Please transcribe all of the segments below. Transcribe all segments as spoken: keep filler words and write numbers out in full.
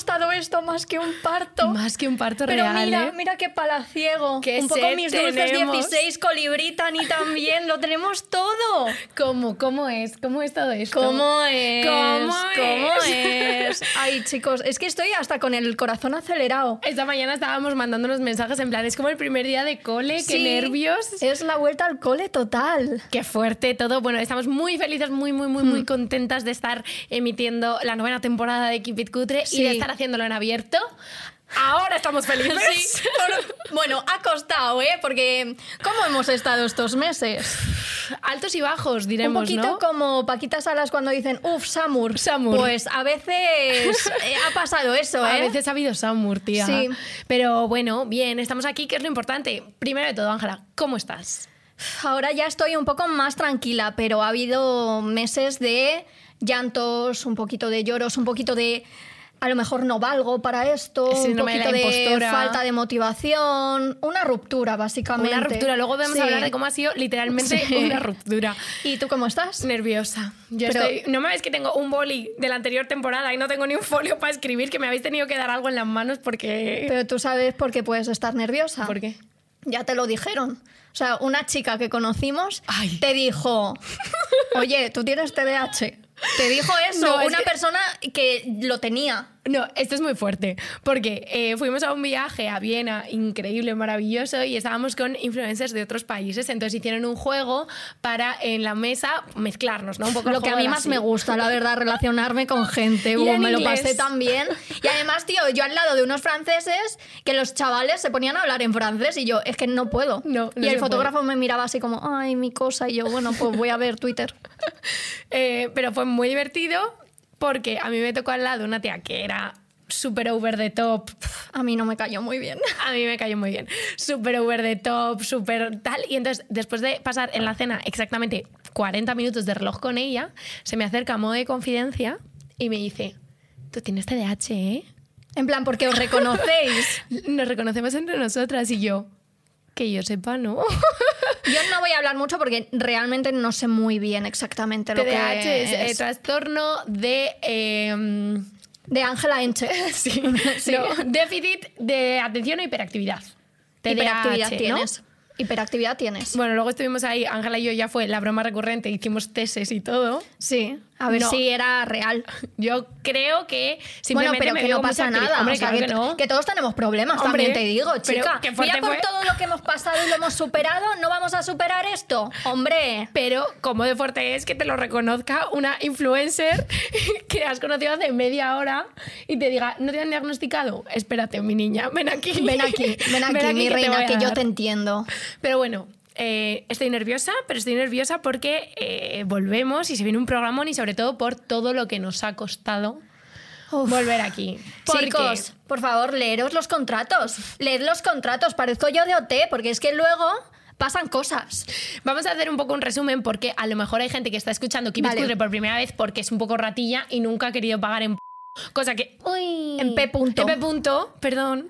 costado esto más que un parto. Más que un parto Pero real, mira, ¿eh? mira qué palaciego. Qué un poco sed mis dulces tenemos. dieciséis, colibrí, Tani también, lo tenemos todo. ¿Cómo? ¿Cómo es? ¿Cómo es todo esto? ¿Cómo es? ¿Cómo ¿Cómo es? es? Ay, chicos, es que estoy hasta con el corazón acelerado. Esta mañana estábamos mandándonos mensajes en plan, es como el primer día de cole, qué Sí, nervios. Es la vuelta al cole total. Qué fuerte todo. Bueno, estamos muy felices, muy, muy, muy, muy contentas de estar emitiendo la novena temporada de Keep It Cutre Sí. y de estar haciéndolo en abierto. Ahora estamos felices. Sí. Bueno, ha costado, ¿eh? Porque ¿cómo hemos estado estos meses? Altos y bajos, diremos, Un poquito ¿no? como Paquita Salas cuando dicen, uff, Samur. Samur. Pues a veces eh, ha pasado eso, ¿eh? A veces ha habido Samur, tía. Sí. Pero bueno, bien, estamos aquí, que es lo importante. Primero de todo, Ángela, ¿cómo estás? Ahora ya estoy un poco más tranquila, pero ha habido meses de llantos, un poquito de lloros, un poquito de a lo mejor no valgo para esto, El un síndrome de la poquito de, impostora. falta de motivación, una ruptura básicamente. Una ruptura. Luego vamos Sí. a hablar de cómo ha sido literalmente Sí. una ruptura. ¿Y tú cómo estás? Nerviosa. Yo Pero- estoy... No me ves que tengo un boli de la anterior temporada y no tengo ni un folio para escribir, que me habéis tenido que dar algo en las manos porque... Pero tú sabes por qué puedes estar nerviosa. ¿Por qué? Ya te lo dijeron. O sea, una chica que conocimos Ay. te dijo, oye, tú tienes T D A H. Te dijo eso, No, es una que- persona que lo tenía. No, esto es muy fuerte, porque eh, fuimos a un viaje a Viena increíble, maravilloso, y estábamos con influencers de otros países, entonces hicieron un juego para en la mesa mezclarnos, ¿no? Un poco el Lo que a juego mí era más así. me gusta, la verdad, relacionarme con gente. Y Uh, en me lo inglés. pasé tan bien. Y además, tío, yo al lado de unos franceses que los chavales se ponían a hablar en francés y yo, es que no puedo. No, no y el se fotógrafo me miraba así como, ay, mi cosa. Y yo, bueno, pues voy a ver Twitter. Eh, pero fue muy divertido porque a mí me tocó al lado una tía que era súper over the top. A mí no me cayó muy bien. A mí me cayó muy bien. Súper over the top, súper tal. Y entonces, después de pasar en la cena exactamente cuarenta minutos de reloj con ella, se me acerca a modo de confidencia y me dice, tú tienes T D A H, ¿eh? En plan, porque os reconocéis. Nos reconocemos entre nosotras. Y yo, que yo sepa, ¿no? Yo no voy a hablar mucho porque realmente no sé muy bien exactamente lo T D A H que es, es. eh, trastorno de... eh, De Ángela Enche. sí, Sí. no, déficit de atención o hiperactividad. T D A H, Hiperactividad ¿no? tienes. Hiperactividad tienes. Bueno, luego estuvimos ahí, Ángela y yo, ya fue la broma recurrente, hicimos tesis y todo. Sí. A ver No. si era real. Yo creo que Bueno, simplemente pero me que veo no mucha pasa actividad. nada. Hombre, o sea, claro que, que no. que todos tenemos problemas, Hombre, también te digo, pero chica. qué fuerte Mira, por fue. todo lo que hemos pasado y lo hemos superado, ¿no vamos a superar esto? Hombre. Pero cómo de fuerte es que te lo reconozca una influencer que has conocido hace media hora y te diga, ¿no te han diagnosticado? Espérate, mi niña, ven aquí. Ven aquí, ven aquí, mi que te voy reina, a que yo dar. te entiendo. Pero bueno, eh, estoy nerviosa, pero estoy nerviosa porque eh, volvemos y se viene un programón y sobre todo por todo lo que nos ha costado Uf. volver aquí. Porque- Chicos, por favor, leeros los contratos. Leed los contratos, parezco yo de O T, porque es que luego pasan cosas. Vamos a hacer un poco un resumen porque a lo mejor hay gente que está escuchando Keep It Vale. Cutre por primera vez porque es un poco ratilla y nunca ha querido pagar en p- cosa que... Uy, En P punto. En P punto, perdón.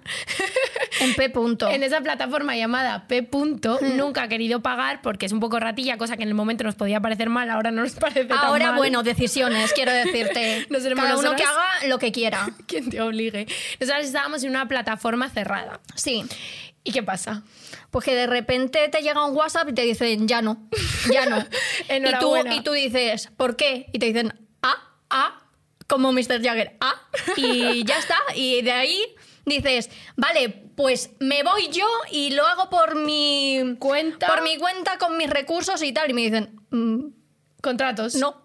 En P punto. En esa plataforma llamada P punto nunca ha querido pagar porque es un poco ratilla, cosa que en el momento nos podía parecer mal, ahora no nos parece tan Ahora, mal. bueno, decisiones, quiero decirte. No seremos Cada uno nosotras. que haga lo que quiera. ¿Quién te obligue? Nosotros estábamos en una plataforma cerrada. Sí. ¿Y qué pasa? Pues que de repente te llega un WhatsApp y te dicen, ya no, ya no. y, tú, Enhorabuena. y tú dices, ¿por qué? Y te dicen, ah, ah, como mister Jagger, ah. Y ya está. Y de ahí dices, vale, pues me voy yo y lo hago por mi Cuenta. por mi cuenta, con mis recursos y tal. Y me dicen, "Mm, Contratos. no.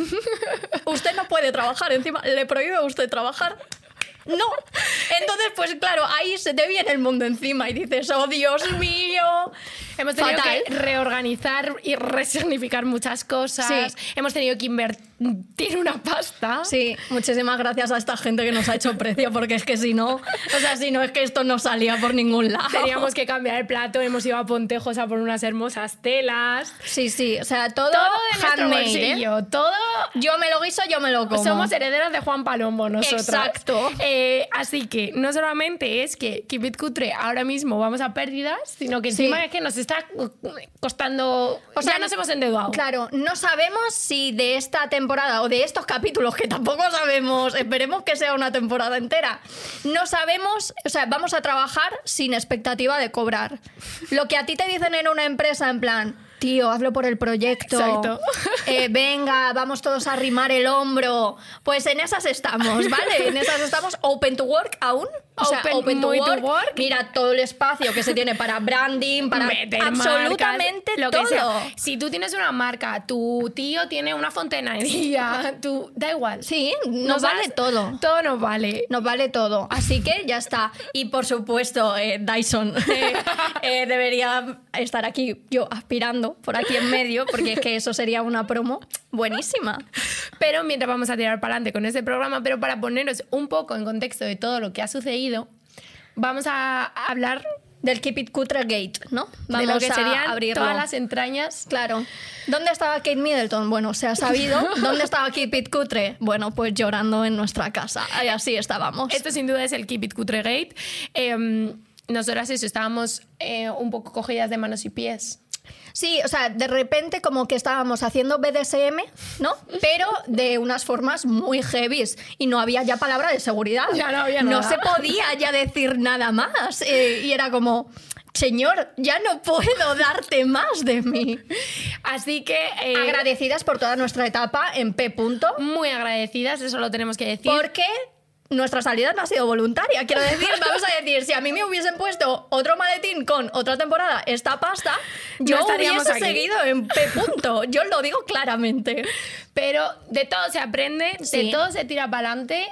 Usted no puede trabajar, encima le prohíbe a usted trabajar. No. Entonces, pues claro, ahí se te viene el mundo encima y dices, oh Dios mío. Hemos tenido Fatal. que reorganizar y resignificar muchas cosas. Sí. Hemos tenido que invertir una pasta. Sí, muchísimas gracias a esta gente que nos ha hecho precio, porque es que si no, o sea, si no es que esto no salía por ningún lado. Teníamos que cambiar el plato, hemos ido a Pontejos a por unas hermosas telas. Sí, sí, o sea, todo, Todo de nuestro handmade, ¿eh? bolsillo, todo... Yo me lo guiso, yo me lo como. Somos herederas de Juan Palomo nosotras. Exacto. Eh, así que no solamente es que Keep It Cutre ahora mismo vamos a pérdidas, sino que Sí. encima es que nos está costando... O sea, ya nos hemos endeudado. Claro, no sabemos si de esta temporada temporada o de estos capítulos, que tampoco sabemos, esperemos que sea una temporada entera, no sabemos, o sea, vamos a trabajar sin expectativa de cobrar. Lo que a ti te dicen en una empresa en plan, tío, hazlo por el proyecto. Exacto. Eh, venga, vamos todos a arrimar el hombro. Pues en esas estamos, ¿vale? En esas estamos. Open to work aún. O sea, Open, open to muy work. to work. Mira todo el espacio que se tiene para branding, para Meter absolutamente marcas, lo todo. que sea. Si tú tienes una marca, tu tío tiene una fontanería, tú, da igual. Sí, nos vale vas- todo. Todo nos vale. Nos vale todo. Así que ya está. Y por supuesto, eh, Dyson eh, eh, debería estar aquí, yo aspirando por aquí en medio, porque es que eso sería una promo buenísima. Pero mientras vamos a tirar para adelante con este programa, pero para poneros un poco en contexto de todo lo que ha sucedido, vamos a hablar Del Keep It Cutre Gate, ¿no? de lo que a serían abrirlo. todas las entrañas. Claro. ¿Dónde estaba Kate Middleton? Bueno, se ha sabido. ¿Dónde estaba Keep It Cutre? Bueno, pues llorando en nuestra casa. Y así estábamos. Esto sin duda es el Keep It Cutre Gate. Eh, nosotras eso, estábamos eh, un poco cogidas de manos y pies. Sí, o sea, de repente como que estábamos haciendo B D S M, ¿no? Pero de unas formas muy heavies y no había ya palabra de seguridad. Ya no había No nada. se podía ya decir nada más. Eh, y era como, señor, ya no puedo darte más de mí. Así que... eh, Agradecidas por toda nuestra etapa en P. punto, muy agradecidas, eso lo tenemos que decir. porque nuestra salida no ha sido voluntaria. Quiero decir, vamos a decir, si a mí me hubiesen puesto otro maletín con otra temporada, esta pasta, yo No estaríamos hubiese aquí. seguido en P. punto. Yo lo digo claramente. Pero de todo se aprende, Sí. de todo se tira para adelante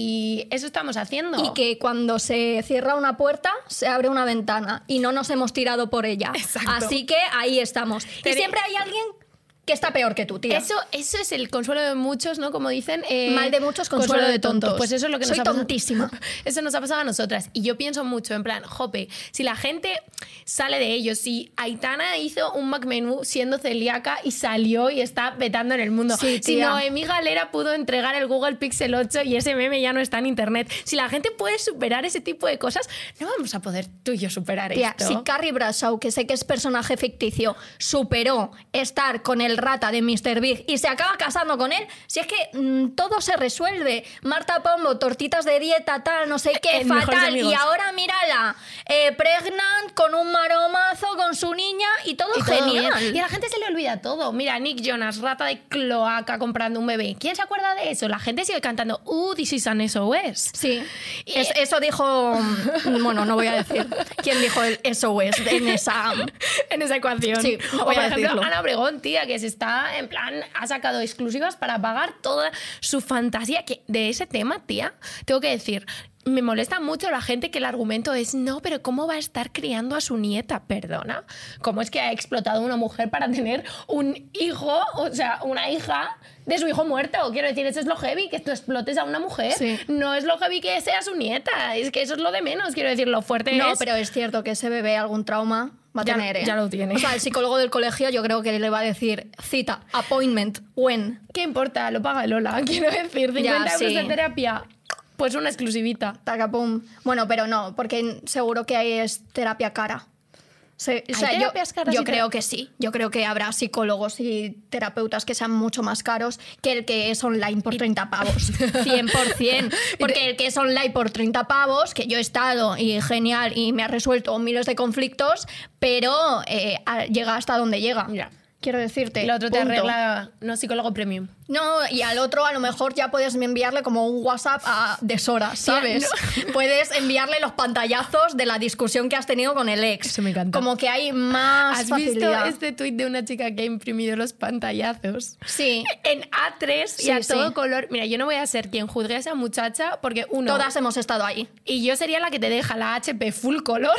y eso estamos haciendo. Y que cuando se cierra una puerta, se abre una ventana y no nos hemos tirado por ella. Exacto. Así que ahí estamos. Te Y di- siempre hay alguien que está peor que tú, tía. Eso, eso es el consuelo de muchos, ¿no? Como dicen. eh, Mal de muchos, consuelo de tontos. Pues eso es lo que nos Soy ha pasado. tontísima. Eso nos ha pasado a nosotras. Y yo pienso mucho, en plan, jope, si la gente sale de ello, si Aitana hizo un McMenú siendo celíaca y salió y está vetando en el mundo. Sí, si tía. Noemí Galera pudo entregar el Google Pixel ocho y ese meme ya no está en internet. Si la gente puede superar ese tipo de cosas, no vamos a poder tú y yo superar Tía, esto. si Carrie Bradshaw, que sé que es personaje ficticio, superó estar con el rata de míster Big y se acaba casando con él, si es que mm, todo se resuelve. Marta Pombo, tortitas de dieta, tal, no sé qué, En Mejores fatal. Amigos. Y ahora mírala, eh, pregnant, con un maromazo, con su niña y todo Y todo genial. bien. Y a la gente se le olvida todo. Mira, Nick Jonas, rata de cloaca comprando un bebé. ¿Quién se acuerda de eso? La gente sigue cantando, uh, this is an S O S. Sí, Y- Es- eso dijo, mm, bueno, no voy a decir quién dijo el S O S en esa... En esa ecuación. Sí, no o voy por a ejemplo, decirlo. Ana Obregón, tía, que se está, en plan, ha sacado exclusivas para pagar toda su fantasía. Que de ese tema, tía, tengo que decir, me molesta mucho la gente que el argumento es, no, pero ¿cómo va a estar criando a su nieta? Perdona. ¿Cómo es que ha explotado una mujer para tener un hijo, o sea, una hija de su hijo muerto? Quiero decir, eso es lo heavy, que tú explotes a una mujer. Sí. No es lo heavy que sea su nieta. Es que eso es lo de menos. Quiero decir, lo fuerte No, es... pero es cierto que ese bebé algún trauma va a Ya- tener, ¿eh? ya lo tiene. O sea, el psicólogo del colegio yo creo que le va a decir cita, appointment, when. ¿Qué importa? Lo paga Lola. Quiero decir, cincuenta Ya, euros sí. de terapia. Pues una exclusivita. Tacapum. Bueno, pero no, porque seguro que ahí es terapia cara. Se- o sea, ¿Hay yo, terapias caras yo y creo tera- que sí. Yo creo que habrá psicólogos y terapeutas que sean mucho más caros que el que es online por treinta pavos. cien por ciento. Porque el que es online por treinta pavos, que yo he estado y genial y me ha resuelto miles de conflictos, pero eh, a- llega hasta donde llega. Ya. Quiero decirte. Y lo otro te punto. arregla, no, psicólogo premium. No, y al otro a lo mejor ya puedes enviarle como un WhatsApp a deshoras, ¿sabes? Puedes enviarle los pantallazos de la discusión que has tenido con el ex. Eso me encanta. Como que hay más ¿Has facilidad. visto este tuit de una chica que ha imprimido los pantallazos? Sí, En A tres y Sí, a todo sí. color. Mira, yo no voy a ser quien juzgue a esa muchacha porque uno... todas hemos estado ahí. Y yo sería la que te deja la H P full color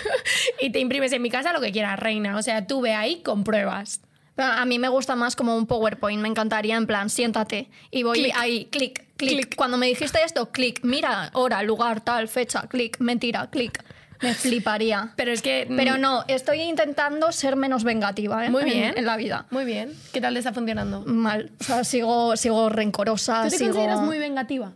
y te imprimes en mi casa lo que quieras, reina. O sea, tú ve ahí con pruebas. Pero a mí me gusta más como un PowerPoint, me encantaría en plan, siéntate y voy Clic. ahí, clic, clic. Clic. Cuando me dijiste esto, clic, mira, hora, lugar, tal, fecha, clic, mentira, clic. Me fliparía. Pero es que... mm, Pero no, estoy intentando ser menos vengativa, ¿eh? Muy En- bien. en la vida. Muy bien. ¿Qué tal te está funcionando? Mal. O sea, sigo, sigo rencorosa. ¿Tú te sigo... consideras muy vengativa?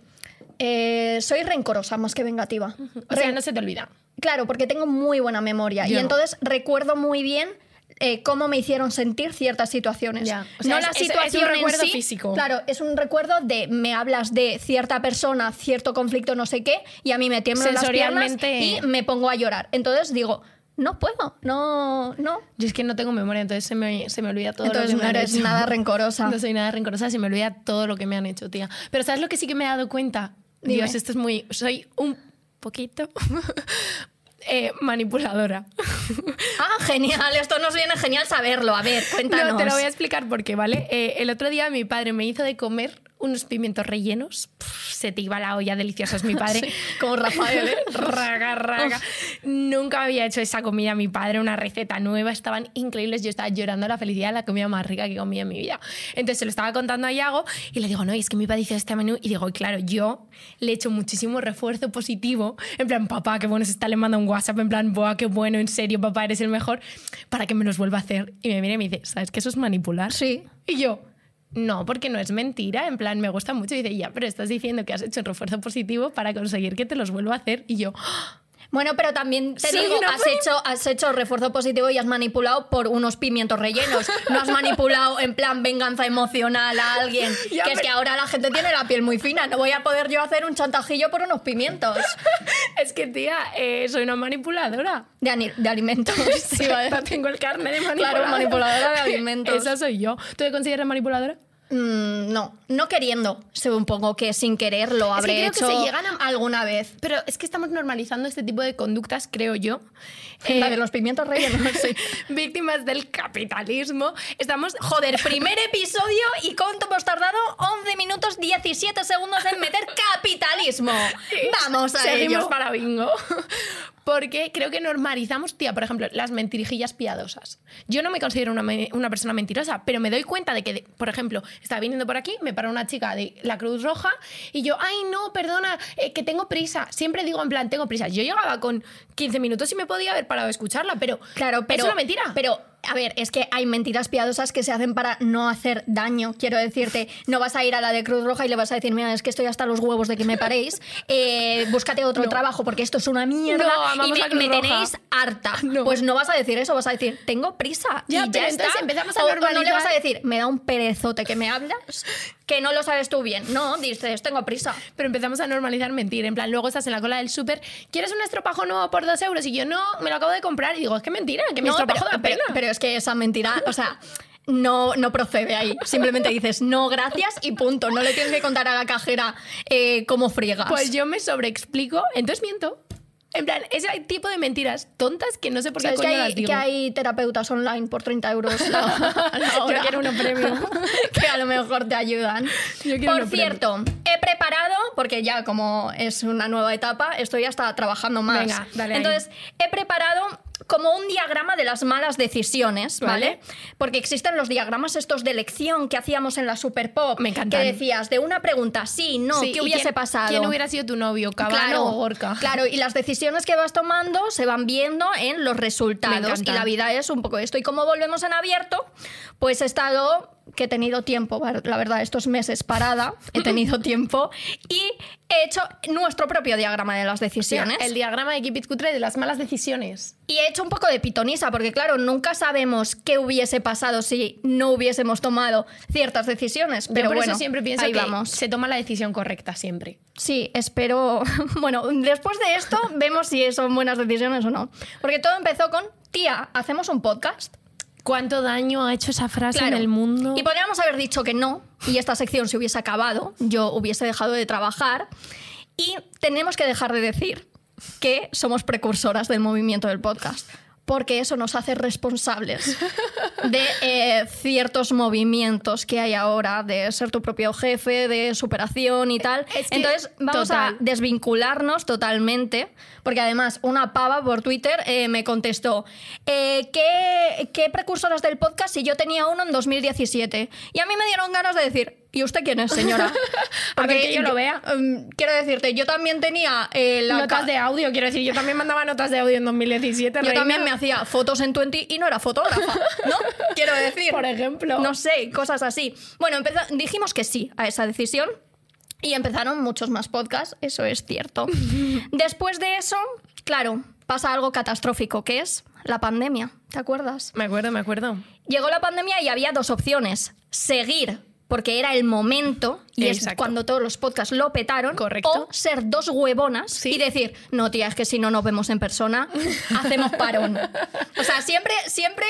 Eh, soy rencorosa más que vengativa. O sea, Ren- no se te olvida. Claro, porque tengo muy buena memoria. Yo y no. entonces recuerdo muy bien eh, cómo me hicieron sentir ciertas situaciones. Ya. O sea, no es, la es- es un situación en recuerdo sí, físico. Claro, es un recuerdo de me hablas de cierta persona, cierto conflicto, no sé qué, y a mí me tiemblan las piernas Sensorialmente- y me pongo a llorar. Entonces digo, no puedo, no, no. Yo es que no tengo memoria, entonces se me, se me olvida todo Entonces lo que no me han eres hecho. nada rencorosa. No soy nada rencorosa, se me olvida todo lo que me han hecho, tía. Pero ¿sabes lo que sí que me he dado cuenta? Dime. Dios, esto es muy... Soy un poquito eh, manipuladora. Ah, genial, esto nos viene genial saberlo. A ver, cuéntanos. No, te lo voy a explicar por qué, ¿vale? Eh, el otro día mi padre me hizo de comer unos pimientos rellenos. Pff, se te iba la olla, delicioso es mi padre. Sí, como Rafael, ¿eh? Raga, raga. Nunca había hecho esa comida mi padre, una receta nueva, estaban increíbles. Yo estaba llorando de la felicidad, la comida más rica que comí en mi vida. Entonces se lo estaba contando a Iago y le digo, no, y es que mi padre hizo este menú. Y digo, y claro, yo le he hecho muchísimo refuerzo positivo. En plan, papá, qué bueno se está, le manda un WhatsApp. En plan, boa, qué bueno, en serio, papá, eres el mejor. Para que me los vuelva a hacer. Y me mira y me dice, ¿sabes que eso es manipular? Sí. Y yo, no, porque no es mentira, en plan, me gusta mucho. Y dice, ya, pero estás diciendo que has hecho un refuerzo positivo para conseguir que te los vuelva a hacer. Y yo, Bueno, pero también te Soy digo, una has mani- hecho, has hecho refuerzo positivo y has manipulado por unos pimientos rellenos. No has manipulado en plan venganza emocional a alguien. Ya, que es pero- que ahora la gente tiene la piel muy fina. No voy a poder yo hacer un chantajillo por unos pimientos es que, tía, eh, soy una manipuladora. de, ani- de alimentos. Sí, Iba a decir. tengo el carnet de manipuladora. Claro, manipuladora de alimentos. Esa soy yo. ¿Tú te consideras manipuladora? Mm, no, no queriendo. Sé un poco que sin querer lo habré creo que hecho se llegan a- alguna vez. Pero es que estamos normalizando este tipo de conductas, creo yo. La Eh, de los pimientos rellenos, sí. víctimas del capitalismo. Estamos... Joder, primer episodio y ¿cuánto hemos tardado? once minutos diecisiete segundos en meter capitalismo. Vamos a Seguimos ello. para bingo. Porque creo que normalizamos, tía, por ejemplo, las mentirijillas piadosas. Yo no me considero una, me- una persona mentirosa, pero me doy cuenta de que, de- por ejemplo, estaba viniendo por aquí, me paró una chica de la Cruz Roja y yo, ay, no, perdona, eh, que tengo prisa. Siempre digo en plan, tengo prisa. Yo llegaba con quince minutos y me podía haber parado a escucharla, pero, Claro, pero. es una mentira. Pero, a ver, es que hay mentiras piadosas que se hacen para no hacer daño. Quiero decirte, no vas a ir a la de Cruz Roja y le vas a decir, mira, es que estoy hasta los huevos de que me paréis. Eh, búscate otro No. trabajo porque esto es una mierda No, y amamos me, la Cruz me Roja. tenéis harta. No. Pues no vas a decir eso, vas a decir, tengo prisa. Ya, y pero ya entonces está. empezamos a O- o no le normalizar- vas a decir, me da un perezote que me hablas, que no lo sabes tú bien. No, dices, tengo prisa. Pero empezamos a normalizar mentir. En plan, luego estás en la cola del súper, ¿quieres un estropajo nuevo por dos euros? Y yo, no, me lo acabo de comprar. Y digo, es que mentira, que mi No, estropajo pero, da pero- pena. pero es que esa mentira, o sea, no, no procede ahí. Simplemente dices no, gracias y punto. No le tienes que contar a la cajera eh, cómo friegas. Pues yo me sobreexplico, entonces miento. En plan, ese tipo de mentiras tontas que no sé por qué ¿Sabes que coño hay, las digo. que hay terapeutas online por treinta euros la, la hora? Yo quiero uno premium. Que a lo mejor te ayudan. Yo quiero Por uno cierto, he preparado, porque ya como es una nueva etapa, estoy hasta trabajando más. Venga, dale ahí. Entonces, he preparado como un diagrama de las malas decisiones, ¿vale? Vale. Porque existen los diagramas estos de elección que hacíamos en la Super Pop. Me encantan. Que decías de una pregunta, sí, no, Sí, ¿qué ¿y hubiese quién- pasado? ¿Quién hubiera sido tu novio, Cabano o Gorka? Claro, y las decisiones que vas tomando se van viendo en los Me resultados. encanta. Y la vida es un poco esto. Y como volvemos en abierto, pues he estado, que he tenido tiempo, la verdad, estos meses parada, he tenido tiempo y he hecho nuestro propio diagrama de las decisiones. El diagrama de Keep It Cutre de las malas decisiones. Y he hecho un poco de pitonisa, porque claro, nunca sabemos qué hubiese pasado si no hubiésemos tomado ciertas decisiones. Pero Yo por bueno, eso siempre pienso ahí que vamos. se toma la decisión correcta siempre. Sí, espero. Bueno, después de esto vemos si son buenas decisiones o no. Porque todo empezó con, tía, ¿hacemos un podcast? ¿Cuánto daño ha hecho esa frase Claro. en el mundo? Y podríamos haber dicho que no, y esta sección se hubiese acabado, yo hubiese dejado de trabajar, y tenemos que dejar de decir que somos precursoras del movimiento del podcast, porque eso nos hace responsables de eh, ciertos movimientos que hay ahora, de ser tu propio jefe, de superación y tal. Es que, Entonces vamos total. a desvincularnos totalmente, porque además una pava por Twitter eh, me contestó, eh, ¿qué, ¿qué precursoras del podcast si yo tenía uno en dos mil diecisiete? Y a mí me dieron ganas de decir, ¿y usted quién es, señora? A ver, que yo lo vea. um, quiero decirte, yo también tenía eh, la Notas ca- de audio, quiero decir, yo también mandaba notas de audio en dos mil diecisiete. Yo reina. también me hacía fotos en veinte y no era fotógrafa, ¿no? Quiero decir. Por ejemplo. No sé, cosas así. Bueno, empeza- dijimos que sí a esa decisión y empezaron muchos más podcasts, eso es cierto. Después de eso, claro, pasa algo catastrófico, que es la pandemia, ¿te acuerdas? Me acuerdo, me acuerdo. Llegó la pandemia y había dos opciones. Seguir, porque era el momento, y Exacto. es cuando todos los podcasts lo petaron. Correcto. O ser dos huevonas Sí. y decir, no, tía, es que si no nos vemos en persona, hacemos parón. O sea, siempre, siempre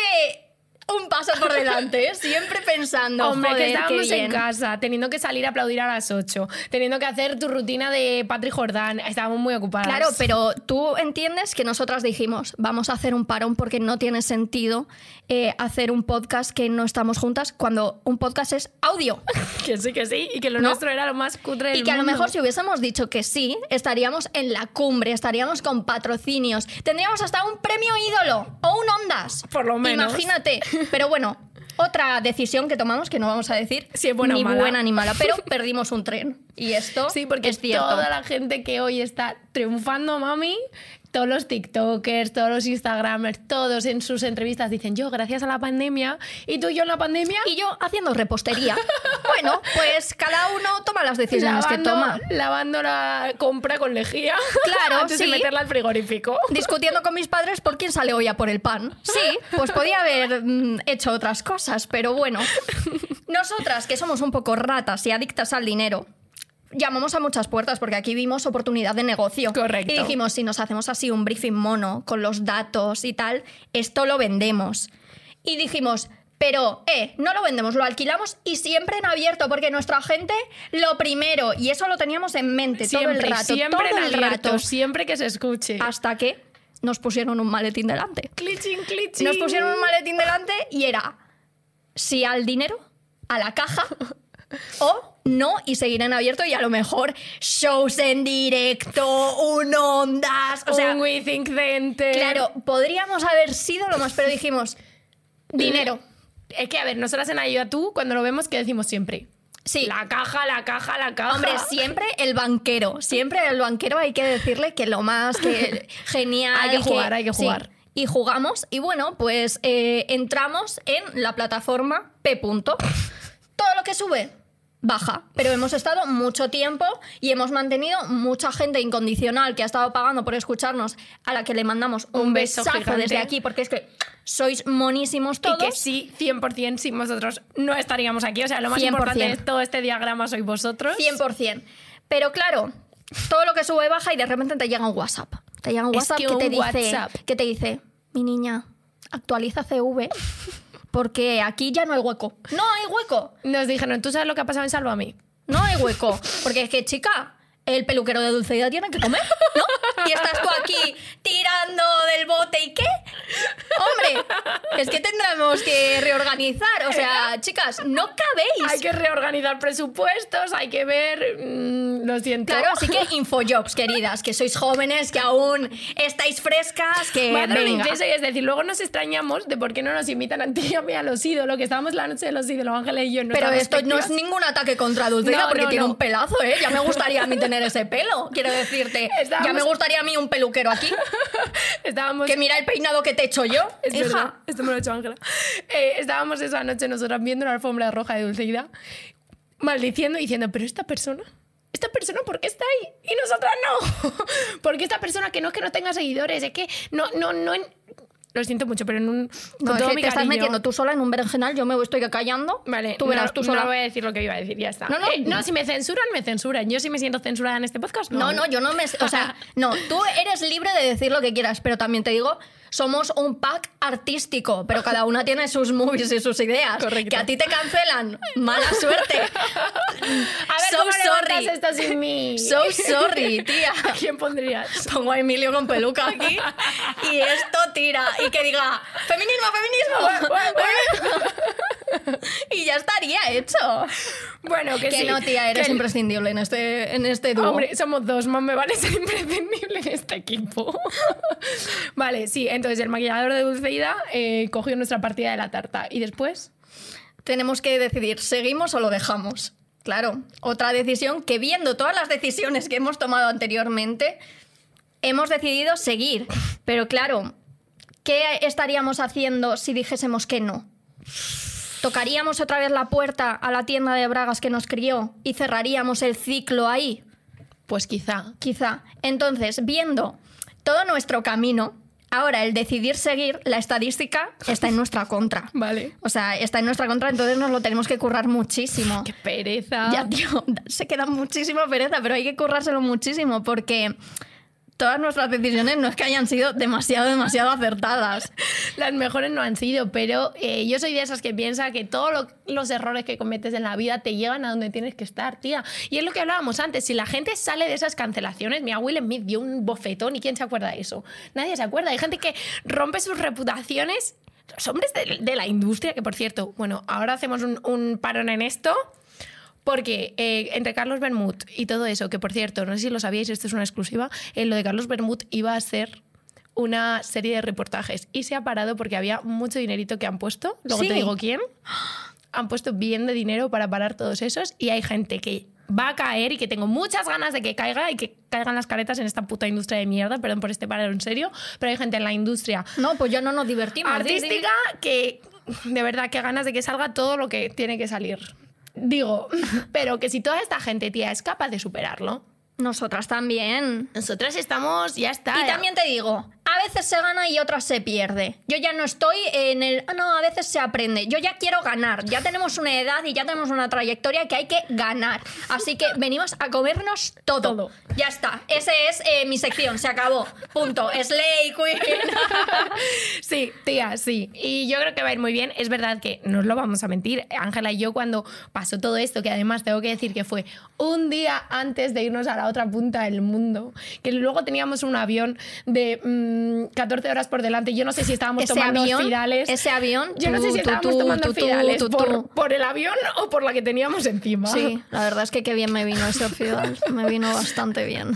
un paso por delante, ¿eh? Siempre pensando, Hombre, joder, que estábamos qué bien. en casa, teniendo que salir a aplaudir a las ocho, teniendo que hacer tu rutina de Patrick Jordán. Estábamos muy ocupadas. Claro, pero tú entiendes que nosotras dijimos, vamos a hacer un parón porque no tiene sentido eh, hacer un podcast que no estamos juntas cuando un podcast es audio. Que sí, que sí, y que lo ¿No? nuestro era lo más cutre del Y que a lo mundo. mejor si hubiésemos dicho que sí, estaríamos en la cumbre, estaríamos con patrocinios, tendríamos hasta un premio ídolo o un Ondas. Por lo menos. Imagínate. Pero bueno, otra decisión que tomamos, que no vamos a decir Si es buena ni o mala. buena ni mala, pero perdimos un tren. Y esto Sí, porque es cierto. toda la gente que hoy está triunfando, mami, todos los TikTokers, todos los Instagramers, todos en sus entrevistas dicen yo gracias a la pandemia y tú y yo en la pandemia Y yo haciendo repostería. Bueno, pues cada uno toma las decisiones que lavando, toma. lavando la compra con lejía Claro, antes de sí. meterla al frigorífico. Discutiendo con mis padres por quién sale hoy a por el pan. Sí, pues podía haber mm, hecho otras cosas, pero bueno. Nosotras, que somos un poco ratas y adictas al dinero, llamamos a muchas puertas porque aquí vimos oportunidad de negocio. Correcto. Y dijimos, si nos hacemos así un briefing mono con los datos y tal, esto lo vendemos. Y dijimos, pero, eh, no lo vendemos, lo alquilamos y siempre en abierto, porque nuestra gente, lo primero, y eso lo teníamos en mente todo el Siempre, rato, siempre todo en el abierto, rato, siempre que se escuche. hasta que nos pusieron un maletín delante. Clichín, clichín. Nos pusieron un maletín delante y era sí al dinero, a la caja, o no y seguir en abierto, y a lo mejor shows en directo, un Ondas, o sea, un We Think Center. claro, podríamos haber sido lo más, pero dijimos dinero. Es que, a ver, nosotras en Ayuda Tú, cuando lo vemos, ¿qué decimos siempre? Sí. La caja, la caja, la caja. Hombre, siempre el banquero, siempre el banquero hay que decirle que lo más que genial. Hay que jugar, hay que sí. jugar. Y jugamos y bueno, pues eh, entramos en la plataforma P. Punto. Todo lo que sube baja, pero hemos estado mucho tiempo y hemos mantenido mucha gente incondicional que ha estado pagando por escucharnos, a la que le mandamos un, Un beso besazo gigante. desde aquí, porque es que sois monísimos todos. Y que sí, cien por ciento sin vosotros no estaríamos aquí. O sea, lo más cien por importante ciento. de todo este diagrama sois vosotros. cien por ciento. Pero claro, todo lo que sube baja y de repente te llega un WhatsApp. Te llega un Es WhatsApp que que, te un dice, WhatsApp. que te dice, mi niña, actualiza C V porque aquí ya no hay hueco. No hay hueco. Nos dijeron, ¿tú sabes lo que ha pasado en Sálvame? No hay hueco. Porque es que, chica, el peluquero de Dulceida tiene que comer, ¿no? Y estás tú aquí tirando del bote y ¿qué? Hombre, es que tendremos que reorganizar. O sea, chicas, no cabéis. Hay que reorganizar presupuestos, hay que ver... mm, lo siento. Claro, así que infojobs, queridas, que sois jóvenes, que aún estáis frescas, que Voy a hacer un venga. inciso y es decir, luego nos extrañamos de por qué no nos invitan a ti y a mí a los ídolos, que estábamos la noche de los ídolos, Ángeles y yo. En Pero nuestras esto no es respectivas. ningún ataque contra Dulceida, No, porque no, tiene no. un pelazo, ¿eh? Ya me gustaría a mí tener ese pelo, quiero decirte. Estábamos- Ya me gustaría a mí un peluquero aquí, Estábamos... que mira el peinado que te he hecho yo, Es hija. verdad, esto me lo ha hecho Ángela. Eh, estábamos esa noche nosotras viendo la alfombra roja de Dulceida, maldiciendo y diciendo, pero esta persona, esta persona, ¿por qué está ahí? Y nosotras no. Porque esta persona que no es que no tenga seguidores, es que no, no, no... en- Lo siento mucho, pero en un... No, con es todo que mi te estás cariño- metiendo tú sola en un berenjenal, yo me estoy callando. Vale, Tú verás no, tú sola. no voy a decir lo que iba a decir, ya está. No, no. Eh, no, si me censuran, me censuran. Yo sí me siento censurada en este podcast, no. No, no, yo no me... O sea, no, tú eres libre de decir lo que quieras, pero también te digo, somos un pack artístico, pero cada una tiene sus movies y sus ideas. Correcto. Que a ti te cancelan, mala suerte. A ver, So ¿cómo levantas sorry. esto sin mí? So sorry, tía. ¿A quién pondrías? Pongo a Emilio con peluca aquí y esto tira. Y que diga, feminismo, feminismo. Y ya estaría hecho. Bueno, que, Que sí. no, tía, eres que- imprescindible en este, en este dúo. Hombre, somos dos, más me vale ser imprescindible en este equipo. Vale, sí, entonces el maquillador de Dulceida eh, cogió nuestra partida de la tarta. ¿Y después? Tenemos que decidir, ¿seguimos o lo dejamos? Claro, otra decisión que, viendo todas las decisiones que hemos tomado anteriormente, hemos decidido seguir. Pero claro, ¿qué estaríamos haciendo si dijésemos que no? ¿Tocaríamos otra vez la puerta a la tienda de bragas que nos crió y cerraríamos el ciclo ahí? Pues quizá. Quizá. Entonces, viendo todo nuestro camino, Ahora, el decidir seguir, la estadística está en nuestra contra. Vale. O sea, está en nuestra contra, entonces nos lo tenemos que currar muchísimo. ¡Qué pereza! Ya, tío, se queda muchísima pereza, pero hay que currárselo muchísimo porque todas nuestras decisiones no es que hayan sido demasiado, demasiado acertadas. Las mejores no han sido, pero eh, yo soy de esas que piensa que todos lo, los errores que cometes en la vida te llevan a donde tienes que estar, tía. Y es lo que hablábamos antes, si la gente sale de esas cancelaciones, mira, Will Smith dio un bofetón y ¿quién se acuerda de eso? Nadie se acuerda. Hay gente que rompe sus reputaciones, los hombres de, de la industria, que por cierto, bueno, ahora hacemos un, un parón en esto. Porque eh, entre Carlos Bermud y todo eso, que por cierto, no sé si lo sabíais, esto es una exclusiva, eh, lo de Carlos Bermud iba a ser una serie de reportajes y se ha parado porque había mucho dinerito que han puesto, luego Sí. te digo quién, han puesto bien de dinero para parar todos esos y hay gente que va a caer y que tengo muchas ganas de que caiga y que caigan las caretas en esta puta industria de mierda, perdón por este parado en serio, pero hay gente en la industria No, pues ya no nos divertimos. artística que de verdad que ganas de que salga todo lo que tiene que salir. Digo, pero que si toda esta gente, tía, es capaz de superarlo, Nosotras también. nosotras estamos, ya está. Y también te digo, a veces se gana y otras se pierde. Yo ya no estoy en el... Ah, no, a veces se aprende. Yo ya quiero ganar. Ya tenemos una edad y ya tenemos una trayectoria que hay que ganar. Así que venimos a comernos todo. Todo. Ya está. Esa es eh, mi sección. Se acabó. Punto. Slay Queen. Sí, tía, sí. Y yo creo que va a ir muy bien. Es verdad que no os lo vamos a mentir. Ángela y yo cuando pasó todo esto, que además tengo que decir que fue un día antes de irnos a la otra punta del mundo, que luego teníamos un avión de mmm, catorce horas por delante. Yo no sé si estábamos Ese tomando avión, fidales. ese avión, Yo no tú, sé si tú, estábamos tú, tomando tú, tú, fidales tú, tú. por, por el avión o por la que teníamos encima. Sí, la verdad es que qué bien me vino ese Orfidal. Me vino bastante bien.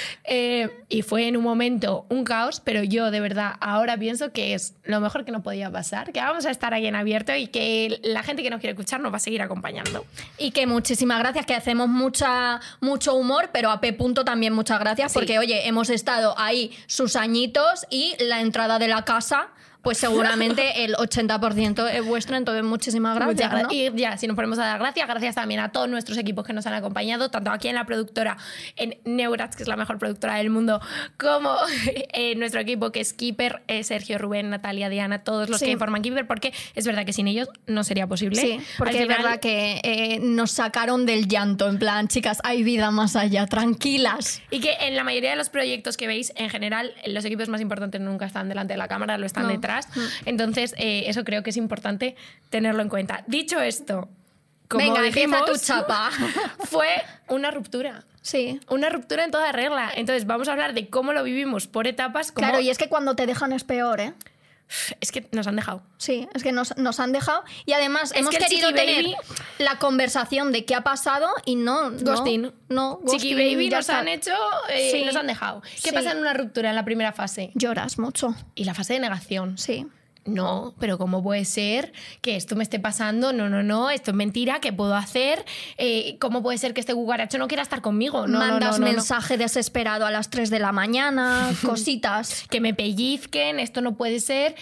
Eh, y fue en un momento un caos, pero yo de verdad ahora pienso que es lo mejor que nos podía pasar, que vamos a estar ahí en abierto y que la gente que nos quiere escuchar nos va a seguir acompañando. Y que muchísimas gracias, que hacemos mucha, mucho humor, pero a P. Punto también muchas gracias, Sí. porque oye, hemos estado ahí sus añitos y la entrada de la casa, pues seguramente el ochenta por ciento es vuestra, entonces muchísimas gracias. Muchas gra- ¿no? Y ya, si nos ponemos a dar gracias, gracias también a todos nuestros equipos que nos han acompañado, tanto aquí en la productora, en Neurats, que es la mejor productora del mundo, como en nuestro equipo que es Keeper, eh, Sergio, Rubén, Natalia, Diana, todos los Sí. que forman Keeper, porque es verdad que sin ellos no sería posible. Sí, porque Al es final- verdad que eh, nos sacaron del llanto, en plan, chicas, hay vida más allá, tranquilas. Y que en la mayoría de los proyectos que veis, en general, los equipos más importantes nunca están delante de la cámara, lo están No. detrás. Entonces, eh, eso creo que es importante tenerlo en cuenta. Dicho esto, como Venga, empieza dijimos, tu chapa. fue una ruptura. Sí. Una ruptura en toda regla. Entonces, vamos a hablar de cómo lo vivimos por etapas. Cómo... Claro, y es que cuando te dejan es peor, ¿eh? Es que nos han dejado. Sí, es que nos, nos han dejado y además Es hemos que el querido Chiqui tener Baby- la conversación de qué ha pasado y no. no, Ghosting. No, Chiqui ghosting, Baby ya nos está. han hecho, eh, Sí. nos han dejado. ¿Qué Sí. pasa en una ruptura en la primera fase? Lloras mucho. Y la fase de negación. Sí. No, pero ¿cómo puede ser que esto me esté pasando? No, no, no, esto es mentira, ¿qué puedo hacer? Eh, ¿Cómo puede ser que este cucaracho no quiera estar conmigo? No, no, Mandas no, no, no. mensaje desesperado a las tres de la mañana, cositas. Que me pellizquen, esto no puede ser.